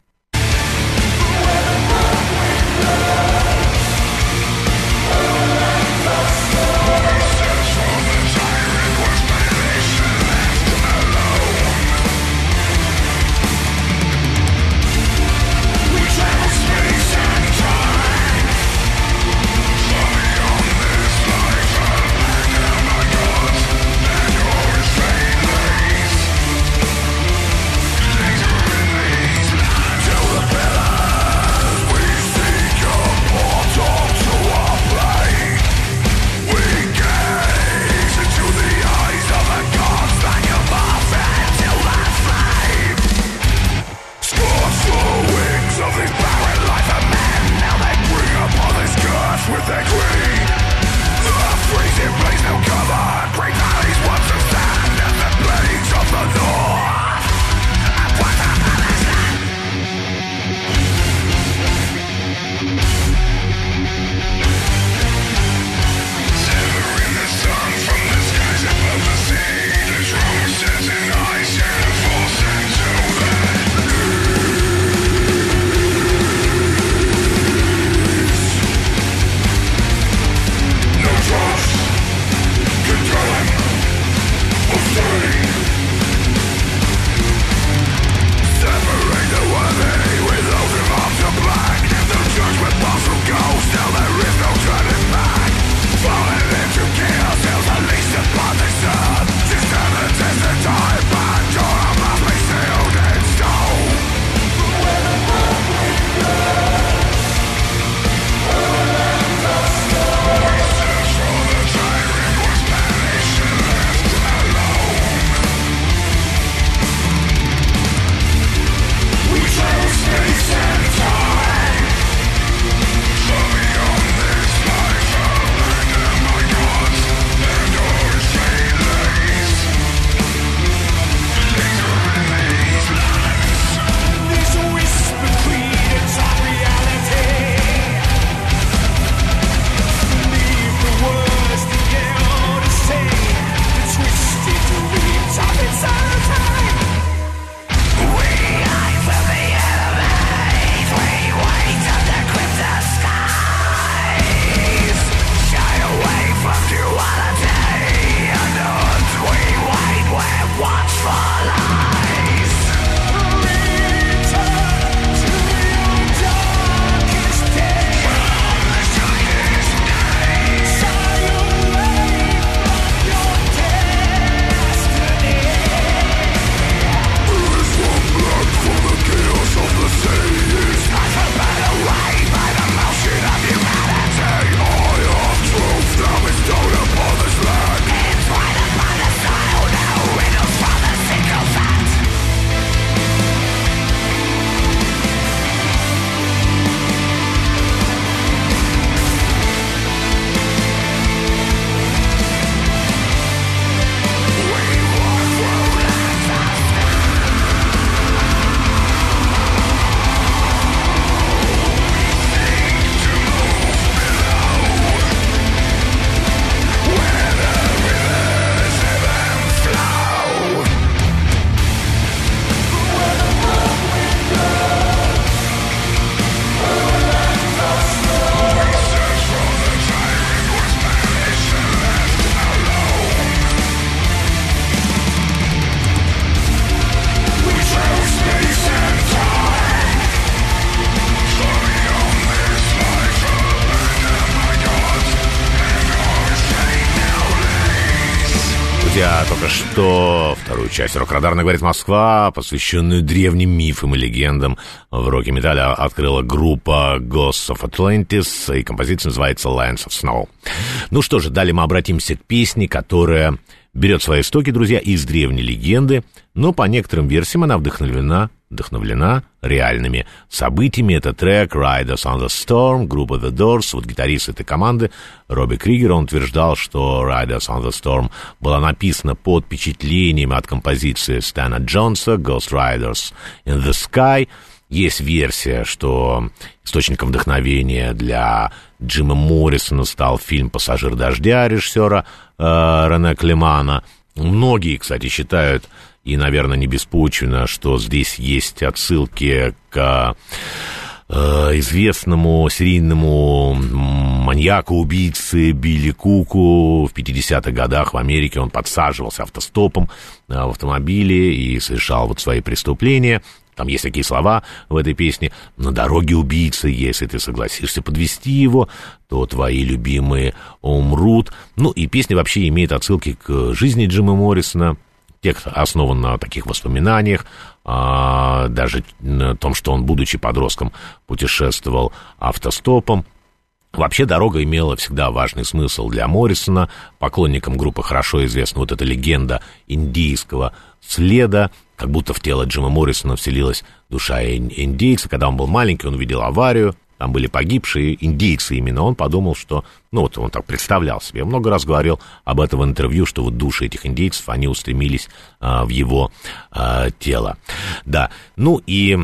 только что вторую часть «Рок-Радарна» говорит Москва, посвященную древним мифам и легендам. В роке-металле открыла группа Ghosts of Atlantis, и композиция называется Lands of Snow. Ну что же, далее мы обратимся к песне, которая берет свои истоки, друзья, из древней легенды, но по некоторым версиям она вдохновлена, вдохновлена реальными событиями. Это трек Riders on the Storm, группа The Doors. Вот гитарист этой команды Робби Кригер, он утверждал, что Riders on the Storm была написана под впечатлением от композиции Стэна Джонса Ghost Riders in the Sky. Есть версия, что источником вдохновения для Джима Моррисона стал фильм «Пассажир дождя» режиссера э, Рене Клемана. Многие, кстати, считают, и, наверное, не беспочвенно, что здесь есть отсылки к э, известному серийному маньяку-убийце Билли Куку. В пятидесятых годах в Америке он подсаживался автостопом э, в автомобиле и совершал вот свои преступления. Там есть такие слова в этой песне: «На дороге убийцы, если ты согласишься подвести его, то твои любимые умрут». Ну, и песня вообще имеет отсылки к жизни Джима Моррисона. Текст основан на таких воспоминаниях, а, даже на том, что он, будучи подростком, путешествовал автостопом. Вообще, дорога имела всегда важный смысл для Моррисона. Поклонникам группы хорошо известна вот эта легенда индийского следа, как будто в тело Джима Моррисона вселилась душа индейца. Когда он был маленький, он увидел аварию, там были погибшие индейцы именно. Он подумал, что... Ну, вот он так представлял себе. Он много раз говорил об этом в интервью, что вот души этих индейцев, они устремились а, в его а, тело. Да, ну и...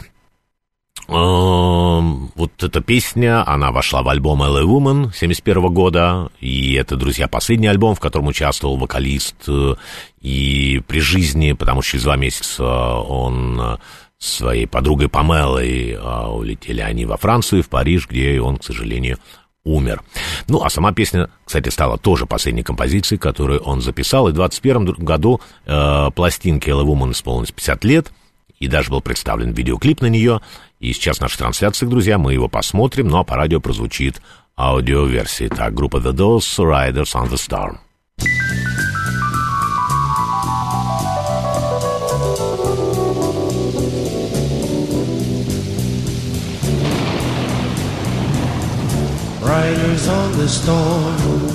Вот эта песня, она вошла в альбом Л А Woman семьдесят первого года, и это, друзья, последний альбом, в котором участвовал вокалист, и при жизни, потому что через два месяца он с своей подругой Памелой улетели они во Францию, в Париж, где он, к сожалению, умер. Ну, а сама песня, кстати, стала тоже последней композицией, которую он записал, и в двадцать первом году э, пластинке Л А Woman исполнилось пятьдесят лет, и даже был представлен видеоклип на нее. И сейчас в нашей трансляции, друзья, мы его посмотрим, ну а по радио прозвучит аудиоверсия. Так, группа The Doors, Riders on the Storm. Riders on the storm,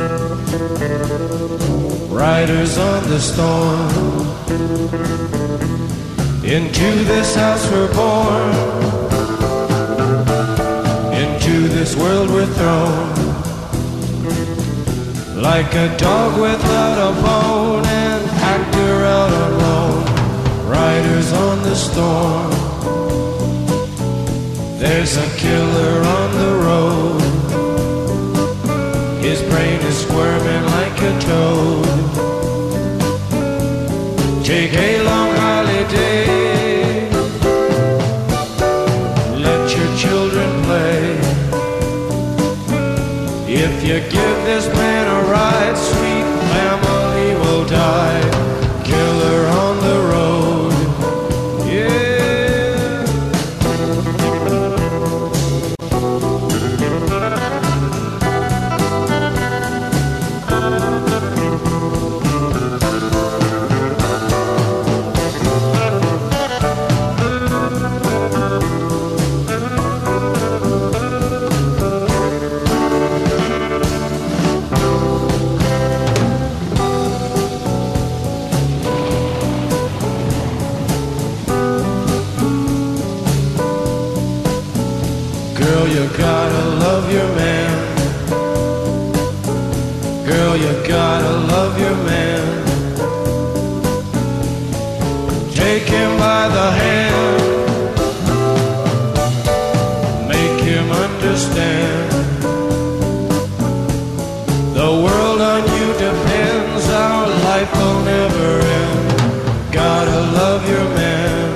riders on the storm. Into this house we're born, into this world we're thrown, like a dog without a bone, an actor out alone. Riders on the storm, there's a killer on the road, his brain is squirming like a toad. Take a long holiday, let your children play. If you give this man a ride, sweet family will die. Killer on the road, yeah. Girl, you gotta love your man. Girl, you gotta love your man. Take him by the hand, make him understand. The world on you depends, our life will never end. Gotta love your man.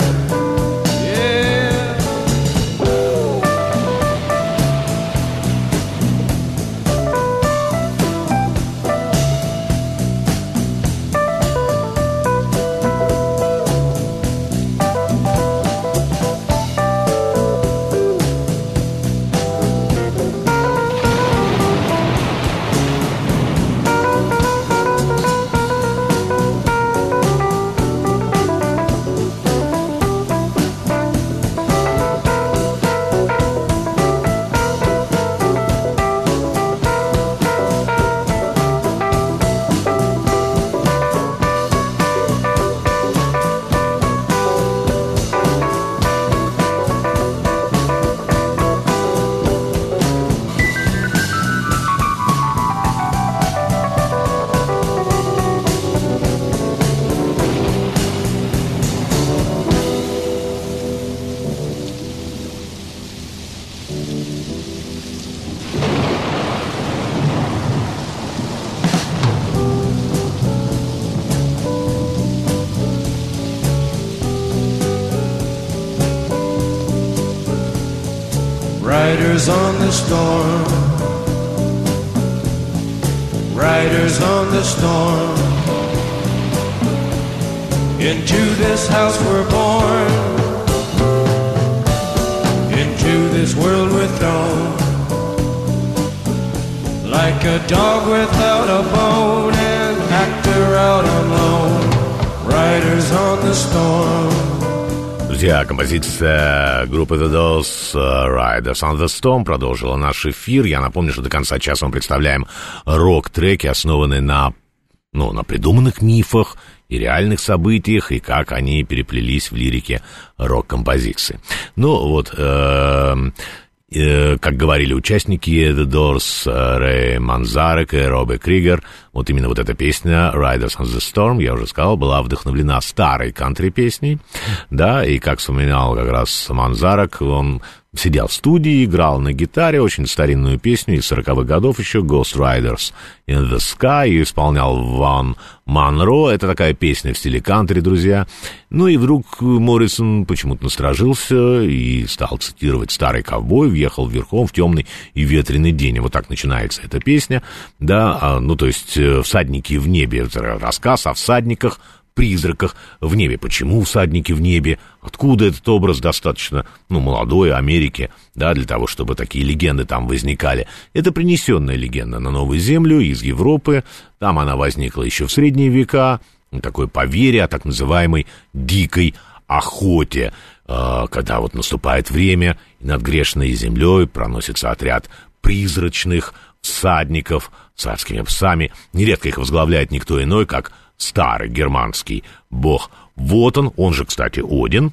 Riders on the storm, riders on the storm. Into this house we're born, into this world we're thrown, like a dog without a bone, an actor out on loan. Riders on the storm. Друзья, композиция группы The Doors Riders on the Storm продолжила наш эфир. Я напомню, что до конца часа мы представляем рок-треки, основанные на, ну, на придуманных мифах и реальных событиях, и как они переплелись в лирике рок-композиции. Ну, вот... Э- Как говорили участники The Doors, Рэй Манзарек и Робби Кригер, вот именно вот эта песня Riders on the Storm, я уже сказал, была вдохновлена старой кантри-песней, да, и как вспоминал как раз Манзарек, он сидел в студии, играл на гитаре очень старинную песню из сороковых годов еще, Ghost Riders in the Sky, ее исполнял Ван Монро, это такая песня в стиле кантри, друзья. Ну и вдруг Моррисон почему-то насторожился и стал цитировать «Старый ковбой, въехал верхом в темный и ветреный день». И вот так начинается эта песня, да, ну то есть «Всадники в небе», это рассказ о всадниках, призраках в небе. Почему всадники в небе? Откуда этот образ достаточно, ну, молодой Америки, да, для того, чтобы такие легенды там возникали? Это принесенная легенда на Новую Землю из Европы. Там она возникла еще в средние века. Такое поверье о так называемой дикой охоте, когда вот наступает время, и над грешной землей проносится отряд призрачных всадников с царскими псами. Нередко их возглавляет никто иной, как старый германский бог Вотан, он же, кстати, Один.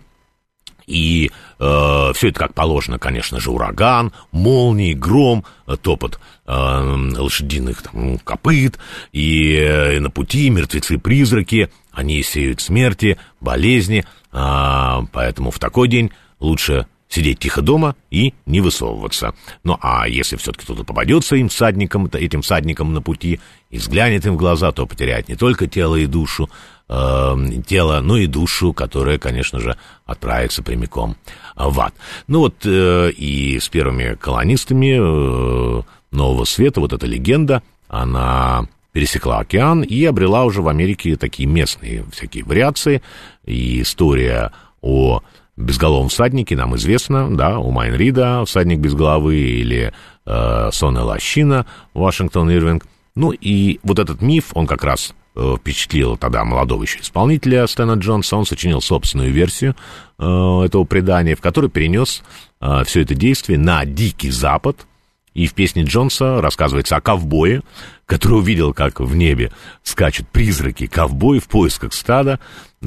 И э, все это как положено, конечно же, ураган, молнии, гром, топот э, лошадиных там, копыт, и, э, и на пути мертвецы-призраки, они сеют смерти, болезни, э, поэтому в такой день лучше сидеть тихо дома и не высовываться. Ну, а если все-таки кто-то попадется им всадникам, этим всадникам на пути и взглянет им в глаза, то потеряет не только тело и душу, э, тело, но и душу, которая, конечно же, отправится прямиком в ад. Ну вот э, и с первыми колонистами э, Нового Света вот эта легенда, она пересекла океан и обрела уже в Америке такие местные всякие вариации. И история о безголовом всаднике нам известно, да, у Майн Рида «Всадник без головы» или э, «Сонная лощина» Вашингтон Ирвинг. Ну и вот этот миф, он как раз э, впечатлил тогда молодого еще исполнителя Стэна Джонса. Он сочинил собственную версию э, этого предания, в которой перенес э, все это действие на Дикий Запад. И в песне Джонса рассказывается о ковбое, который увидел, как в небе скачут призраки ковбоя в поисках стада.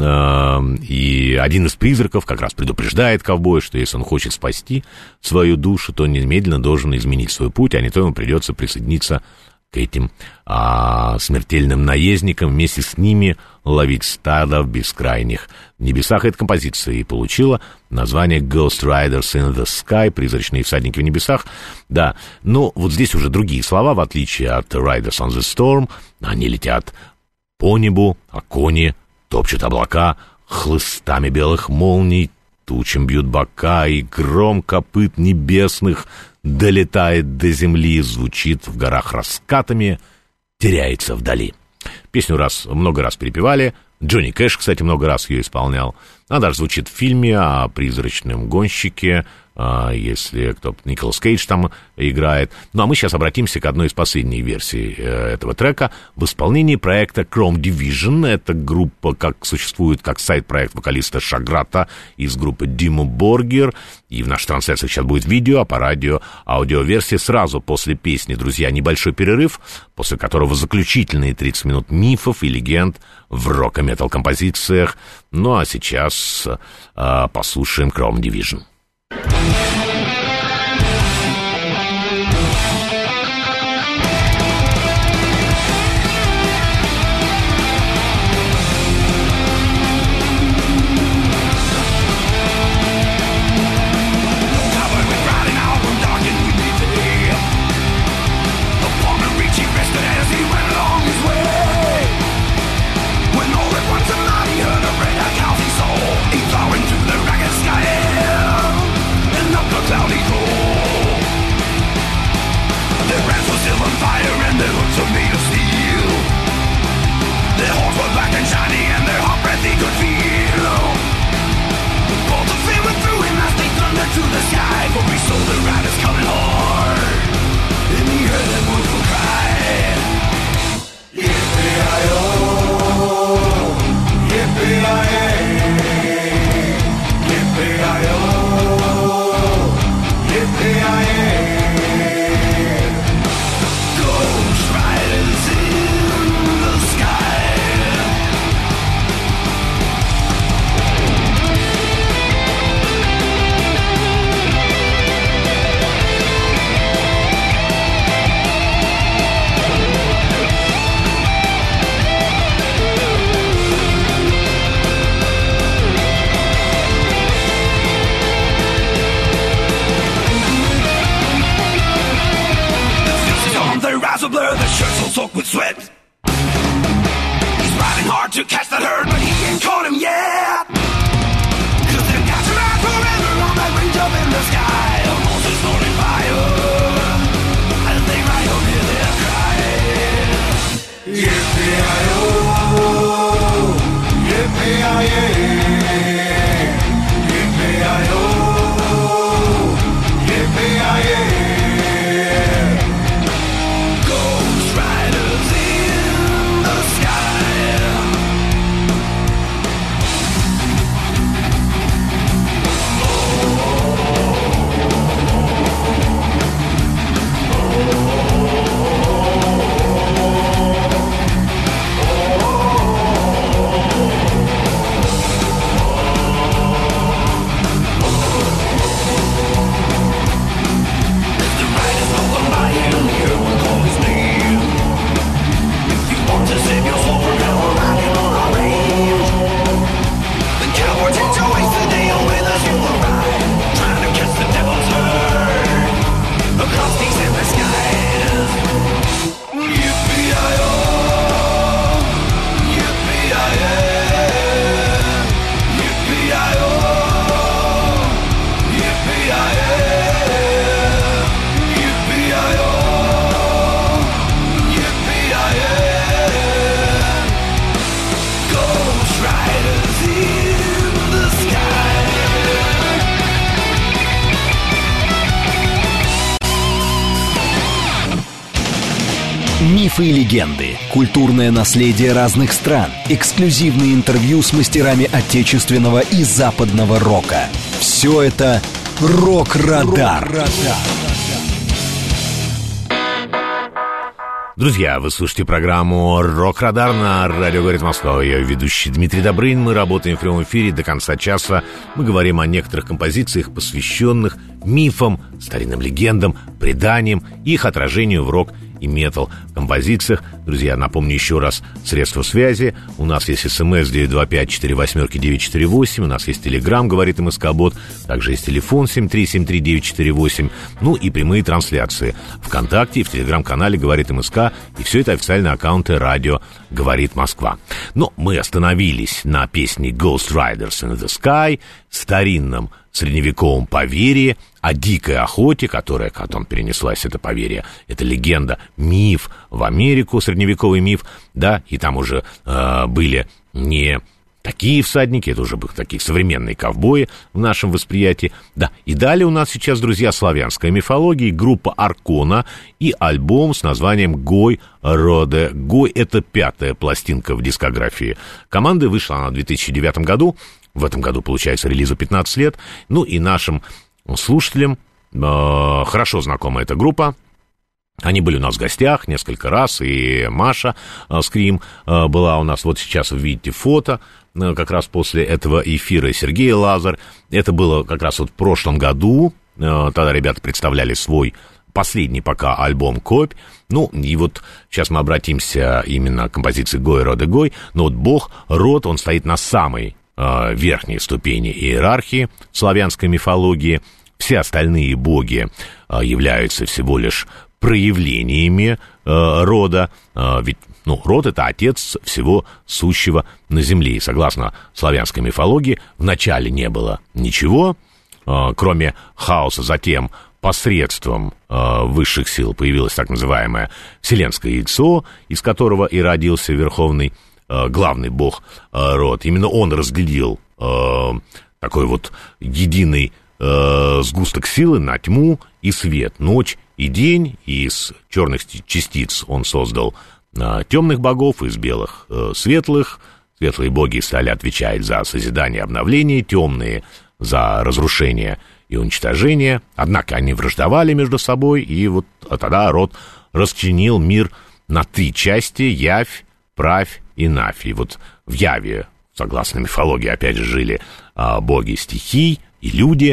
И один из призраков как раз предупреждает ковбоя, что если он хочет спасти свою душу, то немедленно должен изменить свой путь, а не то ему придется присоединиться к этим а, смертельным наездникам, вместе с ними ловить стадо в бескрайних небесах. Эта композиция и получила название Ghost Riders in the Sky, призрачные всадники в небесах. Да, но вот здесь уже другие слова, в отличие от Riders on the Storm. Они летят по небу, а кони топчут облака хлыстами белых молний, тучам бьют бока, и гром копыт небесных долетает до земли, звучит в горах раскатами, теряется вдали. Песню раз, много раз перепевали. Джонни Кэш, кстати, много раз ее исполнял. Она даже звучит в фильме о призрачном гонщике, если кто-то, Николас Кейдж там играет. Ну, а мы сейчас обратимся к одной из последних версий этого трека в исполнении проекта Chrome Division. Это группа, как существует, как сайт-проект вокалиста Шаграта из группы Dimmu Borgir. И в нашей трансляции сейчас будет видео, а по радио аудиоверсия. Сразу после песни, друзья, небольшой перерыв, после которого заключительные тридцать минут мифов и легенд в рок-и-метал композициях. Ну, а сейчас э, послушаем Chrome Division. He plowing through the ragged sky. Мифы и легенды, культурное наследие разных стран, эксклюзивные интервью с мастерами отечественного и западного рока. Все это «Рок-Радар». Друзья, вы слушаете программу «Рок-Радар» на радио «Говорит Москва». Я ведущий Дмитрий Добрынин. Мы работаем в прямом эфире до конца часа. Мы говорим о некоторых композициях, посвященных мифам, старинным легендам, преданиям, их отражению в рок и метал композициях. Друзья, напомню еще раз средства связи. У нас есть смс девять два пять четыре восемь девять четыре восемь. У нас есть телеграм, говорит МСК-бот. Также есть телефон семь три семь три девять четыре восемь. Ну и прямые трансляции ВКонтакте и в телеграм-канале «Говорит МСК». И все это официальные аккаунты радио «Говорит Москва». Но мы остановились на песне «Ghost Riders in the Sky», старинном средневековом поверье о дикой охоте, которая, потом перенеслась, это поверье, это легенда, миф в Америку, средневековый миф, да, и там уже э, были не такие всадники, это уже были такие современные ковбои в нашем восприятии, да, и далее у нас сейчас, друзья, славянская мифология, группа Аркона и альбом с названием «Гой Роде Гой». Это пятая пластинка в дискографии команды, вышла она в две тысячи девятом году. В этом году, получается, релизу пятнадцать лет. Ну и нашим слушателям э, хорошо знакома эта группа. Они были у нас в гостях несколько раз. И Маша э, Скрим э, была у нас. Вот сейчас вы видите фото э, как раз после этого эфира. Сергей Лазарь. Это было как раз вот в прошлом году. Э, тогда ребята представляли свой последний пока альбом «Копь». Ну, и вот сейчас мы обратимся именно к композиции «Гой Роде Гой». Но вот бог Род, он стоит на самой верхней ступени иерархии славянской мифологии. Все остальные боги являются всего лишь проявлениями рода, ведь ну, род — это отец всего сущего на земле. И согласно славянской мифологии, вначале не было ничего, кроме хаоса. Затем посредством высших сил появилось так называемое вселенское яйцо, из которого и родился верховный главный бог Род. Именно он разделил э, такой вот единый э, сгусток силы на тьму и свет, ночь и день. И из черных частиц он создал э, темных богов, из белых э, светлых. Светлые боги стали отвечать за созидание и обновление, темные за разрушение и уничтожение. Однако они враждовали между собой, и вот тогда Род расчленил мир на три части: явь, правь и навь. И вот в яве, согласно мифологии, опять же, жили а, боги стихий и люди,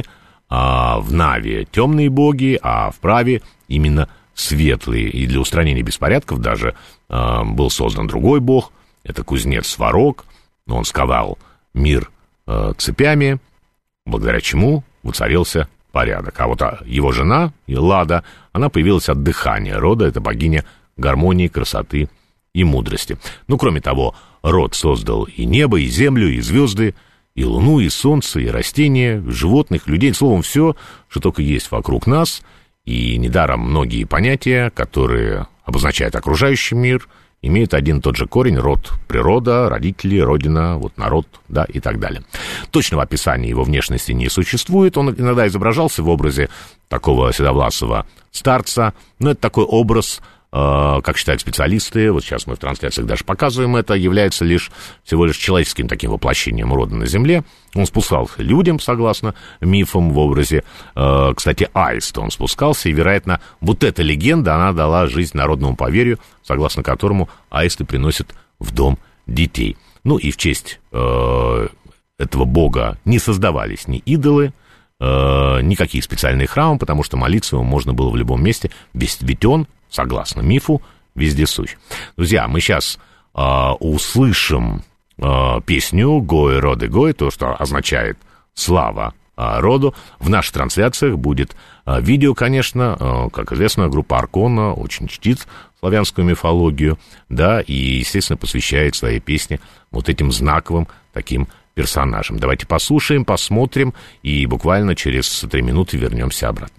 а в наве темные боги, а в праве именно светлые. И для устранения беспорядков даже а, был создан другой бог, это кузнец Сварог. Он сковал мир а, цепями, благодаря чему воцарился порядок. А вот его жена, Лада, она появилась от дыхания Рода, это богиня гармонии, красоты и мудрости. Ну, кроме того, Род создал и небо, и землю, и звезды, и луну, и солнце, и растения, животных, людей, словом, все, что только есть вокруг нас. И недаром многие понятия, которые обозначают окружающий мир, имеют один и тот же корень: род, природа, родители, родина, вот народ, да, и так далее. Точного описания его внешности не существует. Он иногда изображался в образе такого седовласого старца, но это такой образ, как считают специалисты, вот сейчас мы в трансляциях даже показываем это, является лишь всего лишь человеческим таким воплощением рода на земле. Он спускался людям, согласно мифам, в образе, э, кстати, аиста он спускался, и, вероятно, вот эта легенда, она дала жизнь народному поверью, согласно которому аисты приносят в дом детей. Ну и в честь э, этого бога не создавались ни идолы, э, никакие специальные храмы, потому что молиться ему можно было в любом месте, ведь он, согласно мифу, вездесущ. Друзья, мы сейчас э, услышим э, песню «Гой Роде Гой», то, что означает «слава э, роду». В наших трансляциях будет э, видео, конечно, э, как известно, группа Аркона очень чтит славянскую мифологию, да, и, естественно, посвящает свои песни вот этим знаковым таким персонажам. Давайте послушаем, посмотрим, и буквально через три минуты вернемся обратно.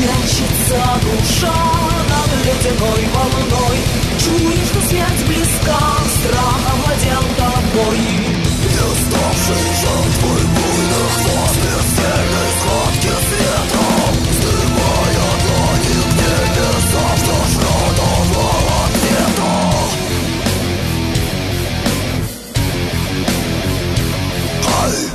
Прячется душа над ледяной волной. Чуешь, что смерть близка, страх овладел тобой. Не ставший жертвой буйных хвост, бесцельной схватки с ветром, вздымая длани к небесам, что жродовал ответа. Ай!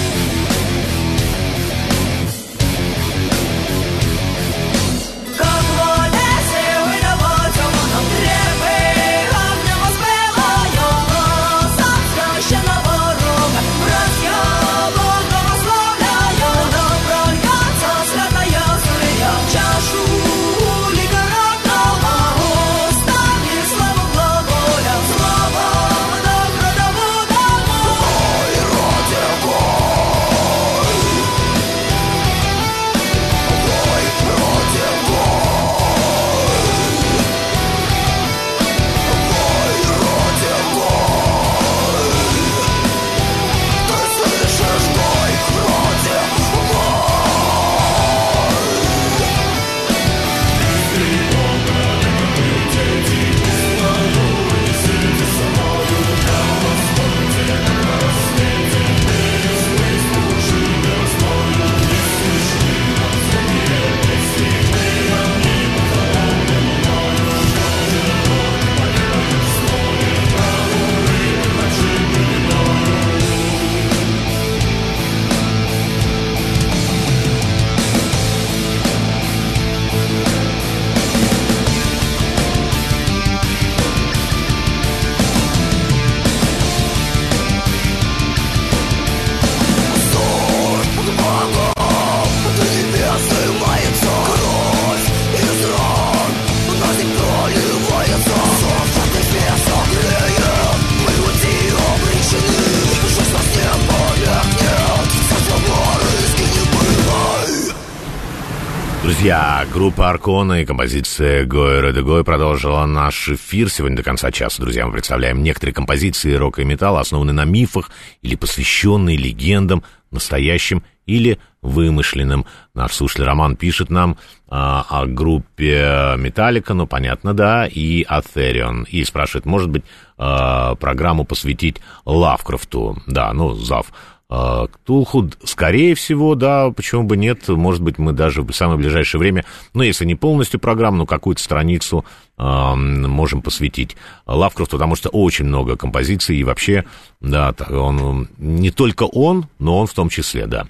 Друзья, группа Аркона и композиция «Гой Ради Гой» продолжила наш эфир. Сегодня до конца часа, друзья, мы представляем некоторые композиции рока и металла, основанные на мифах или посвященные легендам, настоящим или вымышленным. Наш слушатель Роман пишет нам а, о группе Металлика, ну, понятно, да, и Атерион. И спрашивает, может быть, а, программу посвятить Лавкрафту. Да, ну, Зав. Ктулху, скорее всего, да, почему бы нет, может быть, мы даже в самое ближайшее время, ну, если не полностью программу, но какую-то страницу э, можем посвятить Лавкрафту, потому что очень много композиций, и вообще, да, он, не только он, но он в том числе, да.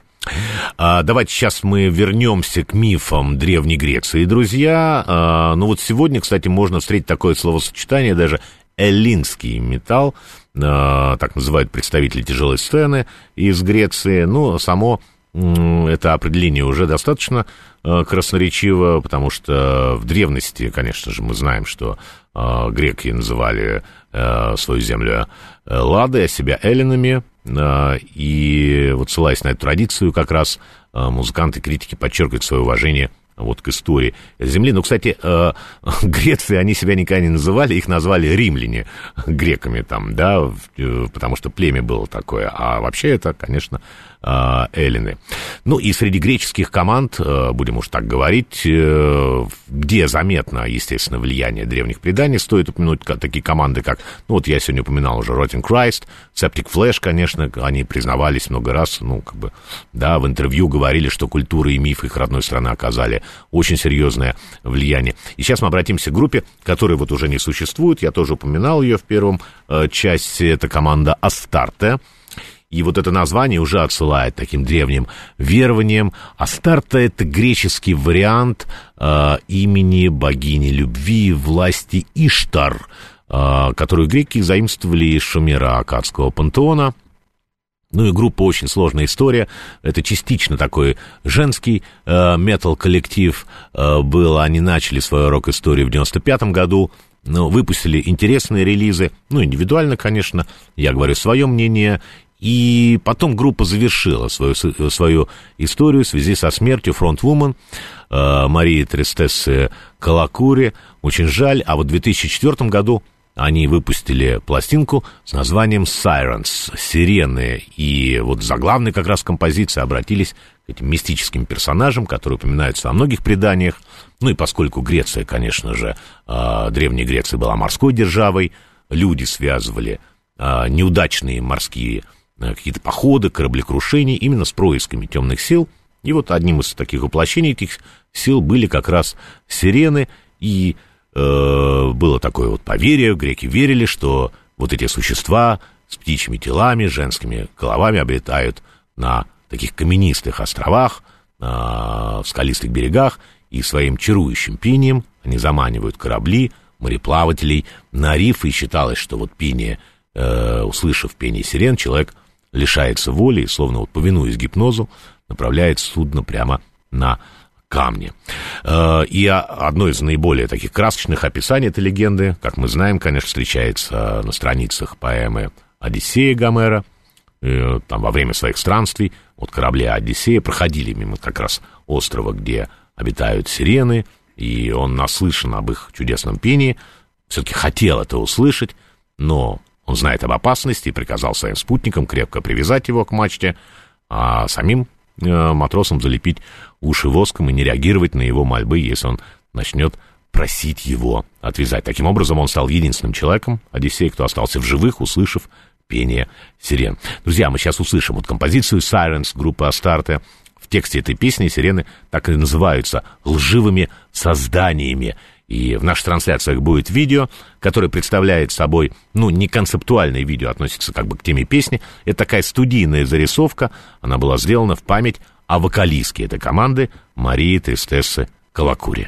А, давайте сейчас мы вернемся к мифам Древней Греции, друзья. А, ну, вот сегодня, кстати, можно встретить такое словосочетание, даже эллинский металл, так называют представители тяжелой сцены из Греции. Ну, само это определение уже достаточно красноречиво, потому что в древности, конечно же, мы знаем, что греки называли свою землю Ладой, а себя эллинами, и вот ссылаясь на эту традицию, как раз музыканты и критики подчеркивают свое уважение вот к истории земли. Ну, кстати, э, Греции они себя никогда не называли, их назвали римляне греками там, да, потому что племя было такое, а вообще это, конечно, э, эллины. Ну, и среди греческих команд, э, будем уж так говорить, э, где заметно, естественно, влияние древних преданий, стоит упомянуть такие команды, как, ну, вот я сегодня упоминал уже Rotting Christ, Septic Flesh, конечно, они признавались много раз, ну, как бы, да, в интервью говорили, что культура и миф их родной страны оказали очень серьезное влияние. И сейчас мы обратимся к группе, которая вот уже не существует. Я тоже упоминал ее в первом э, части. Это команда Астарте. И вот это название уже отсылает таким древним верованиям. Астарта — это греческий вариант э, имени богини любви и власти Иштар, э, которую греки заимствовали из Шумера, аккадского пантеона. Ну и группа очень сложная история. Это частично такой женский э, метал-коллектив э, был. Они начали свою рок-историю в девяносто пятом году. Ну, выпустили интересные релизы. Ну, индивидуально, конечно. Я говорю свое мнение. И потом группа завершила свою, свою историю в связи со смертью фронтвумен э, Марии Тристессы Калакури. Очень жаль. А вот в две тысячи четвёртом году они выпустили пластинку с названием «Sirens», «Сирены». И вот заглавной как раз композиции обратились к этим мистическим персонажам, которые упоминаются во многих преданиях. Ну и поскольку Греция, конечно же, Древняя Греция была морской державой, люди связывали неудачные морские какие-то походы, кораблекрушения именно с происками темных сил. И вот одним из таких воплощений этих сил были как раз сирены. И э, было такое вот поверье, греки верили, что вот эти существа с птичьими телами, женскими головами обитают на таких каменистых островах, на скалистых берегах, и своим чарующим пением они заманивают корабли, мореплавателей на риф, и считалось, что вот пение, э, услышав пение сирен, человек лишается воли и, словно вот повинуясь гипнозу, направляет судно прямо на камни. И одно из наиболее таких красочных описаний этой легенды, как мы знаем, конечно, встречается на страницах поэмы «Одиссея» Гомера. Там во время своих странствий от корабля Одиссея проходили мимо как раз острова, где обитают сирены, и он наслышан об их чудесном пении, все-таки хотел это услышать, но он знает об опасности и приказал своим спутникам крепко привязать его к мачте, а самим э, матросам залепить уши воском и не реагировать на его мольбы, если он начнет просить его отвязать. Таким образом, он стал единственным человеком, Одиссей, кто остался в живых, услышав пение сирен. Друзья, мы сейчас услышим вот композицию «Sirens» группы Астарте. В тексте этой песни сирены так и называются «лживыми созданиями». И в наших трансляциях будет видео, которое представляет собой, ну, не концептуальное видео, относится как бы к теме песни. Это такая студийная зарисовка. Она была сделана в память о вокалистке этой команды Марии Тристессы Калакури.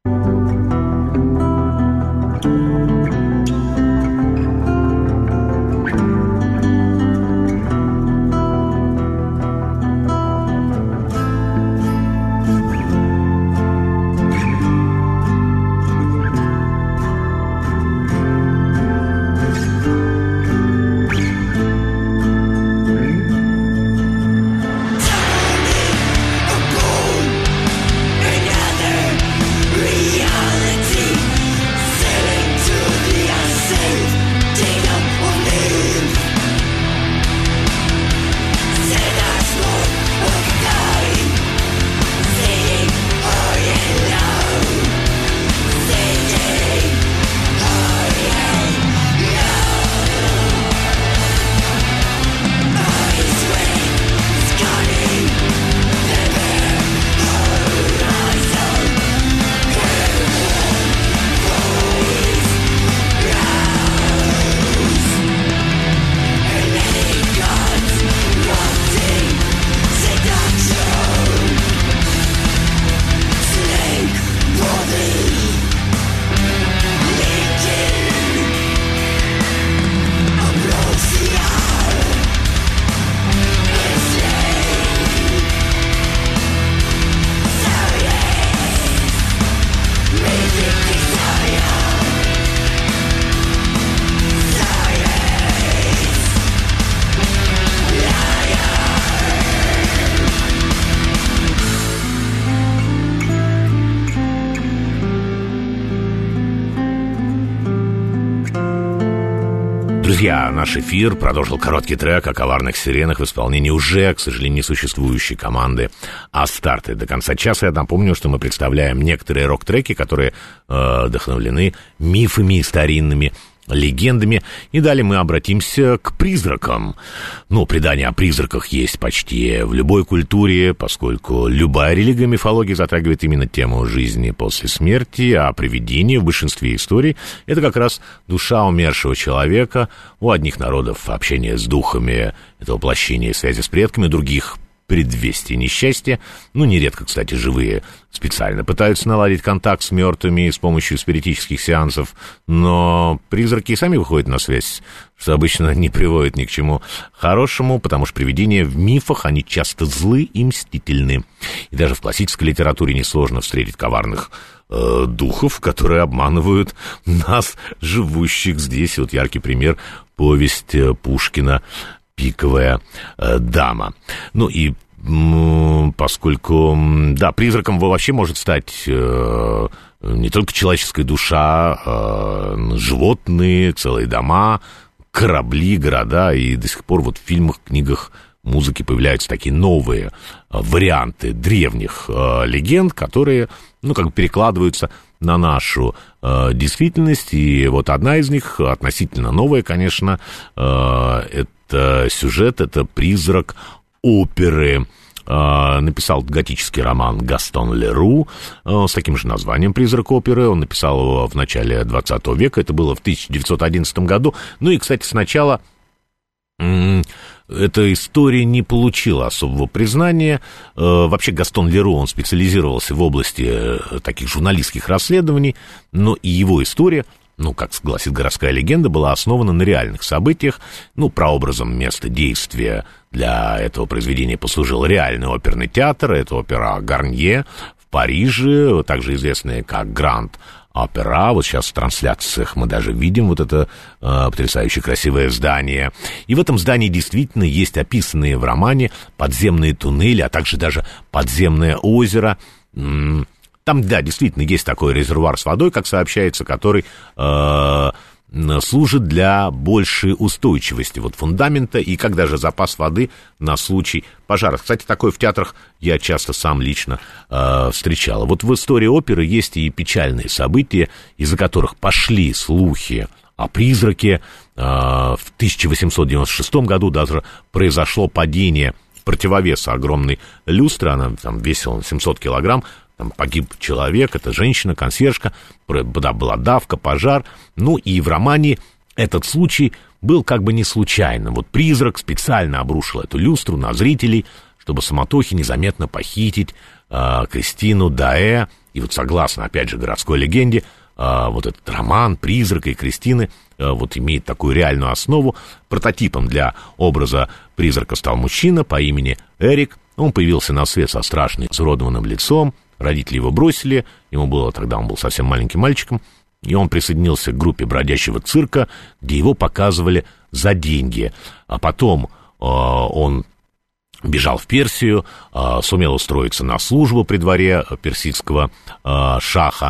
Друзья, наш эфир продолжил короткий трек о коварных сиренах в исполнении уже, к сожалению, несуществующей команды Астарте. До конца часа я напомню, что мы представляем некоторые рок-треки, которые э, вдохновлены мифами и старинными легендами. И далее мы обратимся к призракам. Ну, предания о призраках есть почти в любой культуре, поскольку любая религия, мифология затрагивает именно тему жизни после смерти, а привидения в большинстве историй — это как раз душа умершего человека. У одних народов общение с духами — это воплощение связи с предками, у других — предвестие несчастья. Ну, нередко, кстати, живые специально пытаются наладить контакт с мертвыми с помощью спиритических сеансов, но призраки сами выходят на связь, что обычно не приводит ни к чему хорошему, потому что привидения в мифах, они часто злы и мстительны. И даже в классической литературе несложно встретить коварных э, духов, которые обманывают нас, живущих здесь. Вот яркий пример — повесть Пушкина «Пиковая э, дама». Ну и поскольку, да, призраком вообще может стать э, не только человеческая душа, э, животные, целые дома, корабли, города, и до сих пор вот в фильмах, книгах, музыке появляются такие новые э, варианты древних э, легенд, которые, ну, как бы перекладываются на нашу э, действительность, и вот одна из них, относительно новая, конечно, э, это сюжет, это призрак оперы. Э, написал готический роман Гастон Леру э, с таким же названием «Призрак оперы». Он написал его в начале двадцатого века, это было в тысяча девятьсот одиннадцатом году. Ну и, кстати, сначала м- эта история не получила особого признания. Э, вообще Гастон Леру, он специализировался в области э, таких журналистских расследований, но и его история, ну, как гласит городская легенда, была основана на реальных событиях. Ну, прообразом места действия для этого произведения послужил реальный оперный театр. Это опера Гарнье в Париже, также известная как Гранд Опера. Вот сейчас в трансляциях мы даже видим вот это э, потрясающе красивое здание. И в этом здании действительно есть описанные в романе подземные туннели, а также даже подземное озеро. Там, да, действительно есть такой резервуар с водой, как сообщается, который э, служит для большей устойчивости вот фундамента и как даже запас воды на случай пожара. Кстати, такое в театрах я часто сам лично э, встречал. Вот в истории оперы есть и печальные события, из-за которых пошли слухи о призраке. Э, в тысяча восемьсот девяносто шестом году даже произошло падение противовеса огромной люстры, она там весила семьсот килограмм. Там погиб человек, это женщина, консьержка, да, была давка, пожар. Ну и в романе этот случай был как бы не случайным. Вот призрак специально обрушил эту люстру на зрителей, чтобы суматохи незаметно похитить э, Кристину Даэ. И вот согласно, опять же, городской легенде, э, вот этот роман «Призрака» и Кристины э, вот имеет такую реальную основу. Прототипом для образа призрака стал мужчина по имени Эрик. Он появился на свет со страшным изуродованным лицом. Родители его бросили, ему было, тогда он был совсем маленьким мальчиком, и он присоединился к группе бродячего цирка, где его показывали за деньги. А потом э, он бежал в Персию, э, сумел устроиться на службу при дворе персидского э, шаха,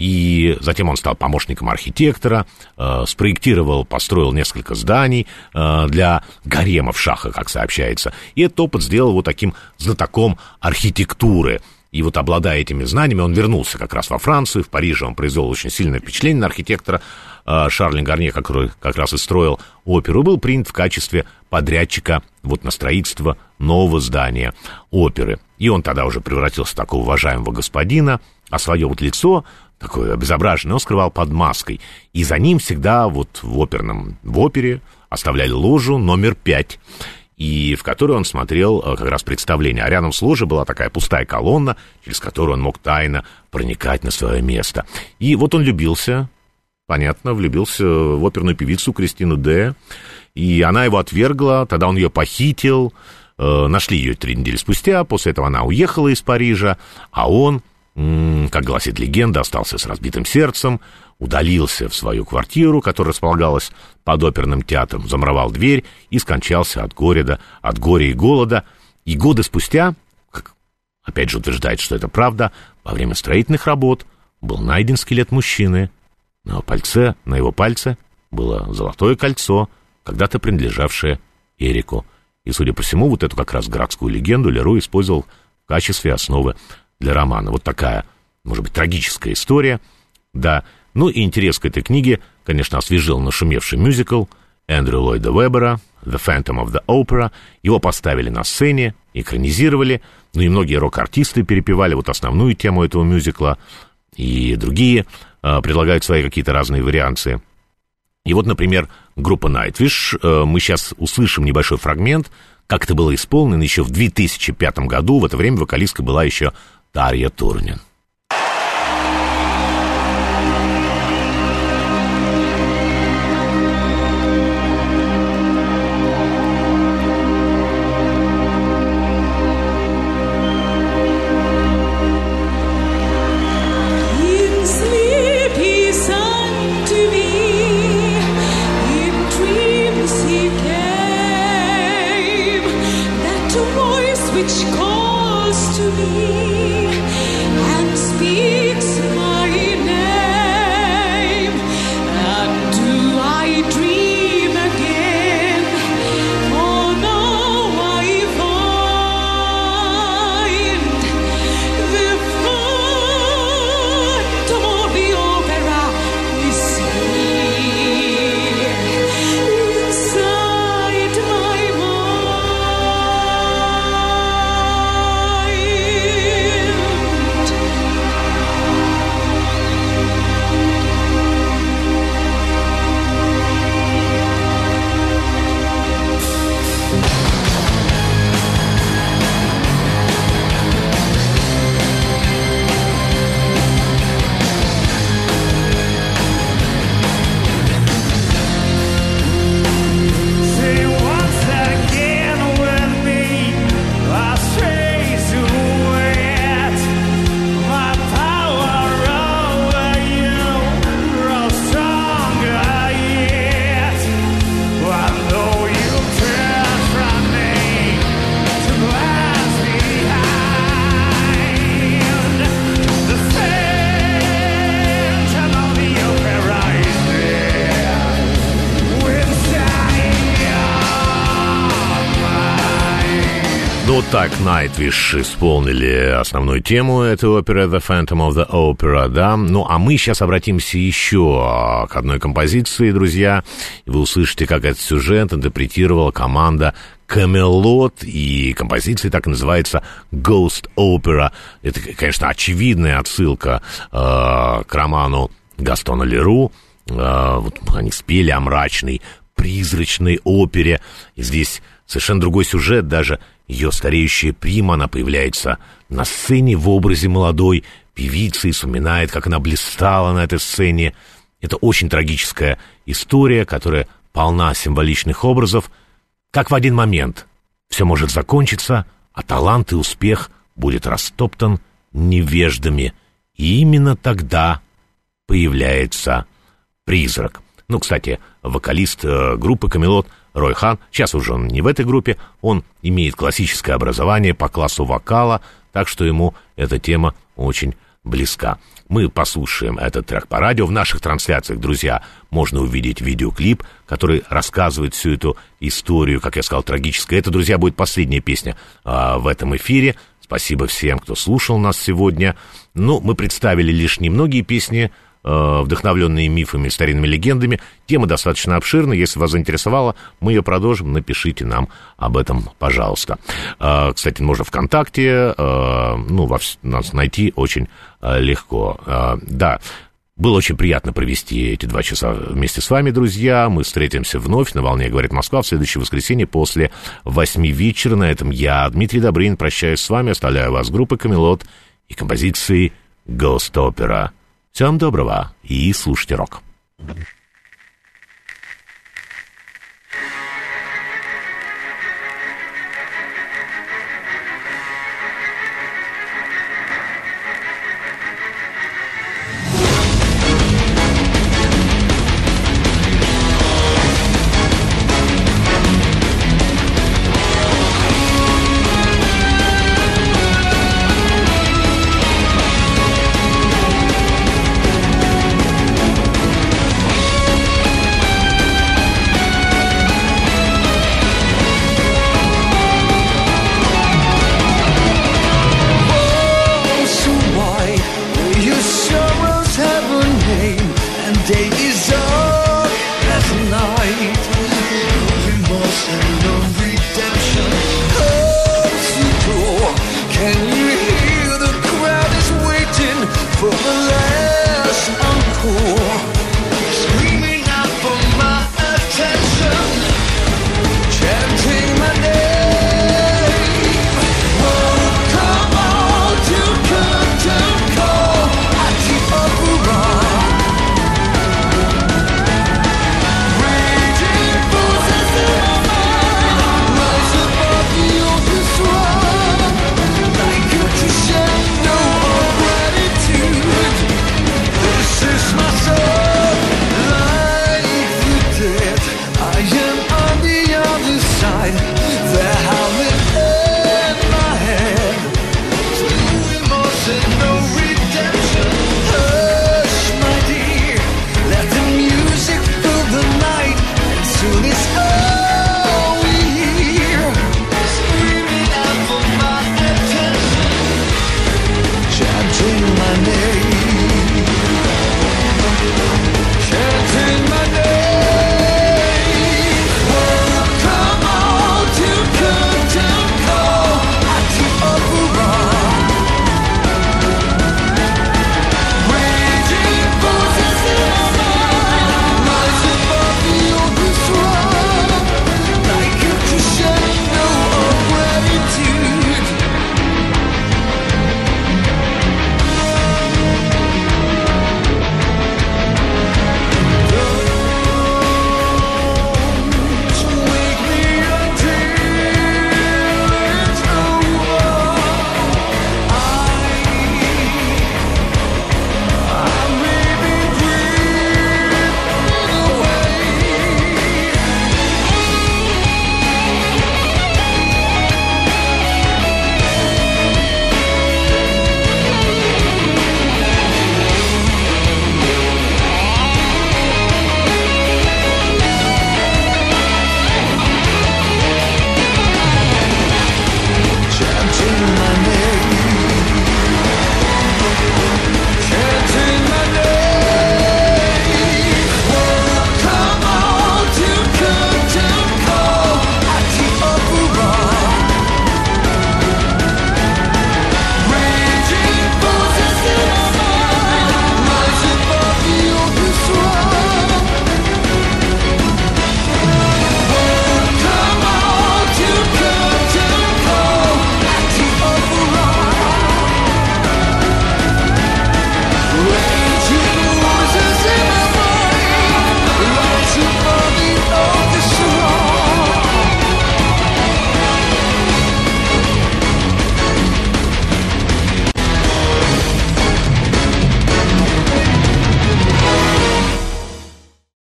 и затем он стал помощником архитектора, э, спроектировал, построил несколько зданий э, для гаремов шаха, как сообщается, и этот опыт сделал его таким знатоком архитектуры. И вот, обладая этими знаниями, он вернулся как раз во Францию, в Париже он произвел очень сильное впечатление на архитектора э, Шарля Гарнье, который как раз и строил оперу, и был принят в качестве подрядчика вот на строительство нового здания оперы. И он тогда уже превратился в такого уважаемого господина, а свое вот лицо, такое обезображенное, он скрывал под маской. И за ним всегда вот в оперном, в опере оставляли ложу номер пять, и в которой он смотрел как раз представление. А рядом с ложей была такая пустая колонна, через которую он мог тайно проникать на свое место. И вот он влюбился, понятно, влюбился в оперную певицу Кристину Д. И она его отвергла, тогда он ее похитил, э, нашли ее три недели спустя, после этого она уехала из Парижа, а он, м- как гласит легенда, остался с разбитым сердцем, удалился в свою квартиру, которая располагалась под оперным театром, замуровал дверь и скончался от горя, от горя и голода. И годы спустя, как опять же утверждает, что это правда, во время строительных работ был найден скелет мужчины. На пальце, на его пальце было золотое кольцо, когда-то принадлежавшее Эрику. И, судя по всему, вот эту как раз городскую легенду Леру использовал в качестве основы для романа. Вот такая, может быть, трагическая история, да. Ну и интерес к этой книге, конечно, освежил нашумевший мюзикл Эндрю Ллойда Вебера «The Phantom of the Opera». Его поставили на сцене, экранизировали, ну и многие рок-артисты перепевали вот основную тему этого мюзикла, и другие э, предлагают свои какие-то разные варианты. И вот, например, группа Nightwish, э, мы сейчас услышим небольшой фрагмент, как это было исполнено еще в две тысячи пятом году, в это время вокалисткой была еще Тарья Турнен. Which Ну, так, Nightwish исполнили основную тему этой оперы The Phantom of the Opera, да. Ну, а мы сейчас обратимся еще к одной композиции, друзья. И вы услышите, как этот сюжет интерпретировала команда Камелот, и композиция так и называется Ghost Opera. Это, конечно, очевидная отсылка э, к роману Гастона Леру. Э, вот они спели о мрачной, призрачной опере. И здесь совершенно другой сюжет, даже ее стареющая прима, она появляется на сцене в образе молодой певицы и вспоминает, как она блистала на этой сцене. Это очень трагическая история, которая полна символичных образов. Как в один момент все может закончиться, а талант и успех будет растоптан невеждами. И именно тогда появляется призрак. Ну, кстати, вокалист э, группы «Камелот» Рой Хан, сейчас уже он не в этой группе, он имеет классическое образование по классу вокала, так что ему эта тема очень близка. Мы послушаем этот трек по радио. В наших трансляциях, друзья, можно увидеть видеоклип, который рассказывает всю эту историю, как я сказал, трагическую. Это, друзья, будет последняя песня а, в этом эфире. Спасибо всем, кто слушал нас сегодня. Ну, мы представили лишь немногие песни, вдохновленные мифами, старинными легендами. Тема достаточно обширная. Если вас заинтересовало, мы ее продолжим. Напишите нам об этом, пожалуйста. Кстати, можно ВКонтакте, ну, нас найти очень легко. Да, было очень приятно провести эти два часа вместе с вами, друзья. Мы встретимся вновь на «Волне говорит Москва» в следующее воскресенье после восьми вечера. На этом я, Дмитрий Добрынин, прощаюсь с вами, оставляю вас с группой «Камелот» и композицией «Ghost Opera». Всем доброго и слушайте рок.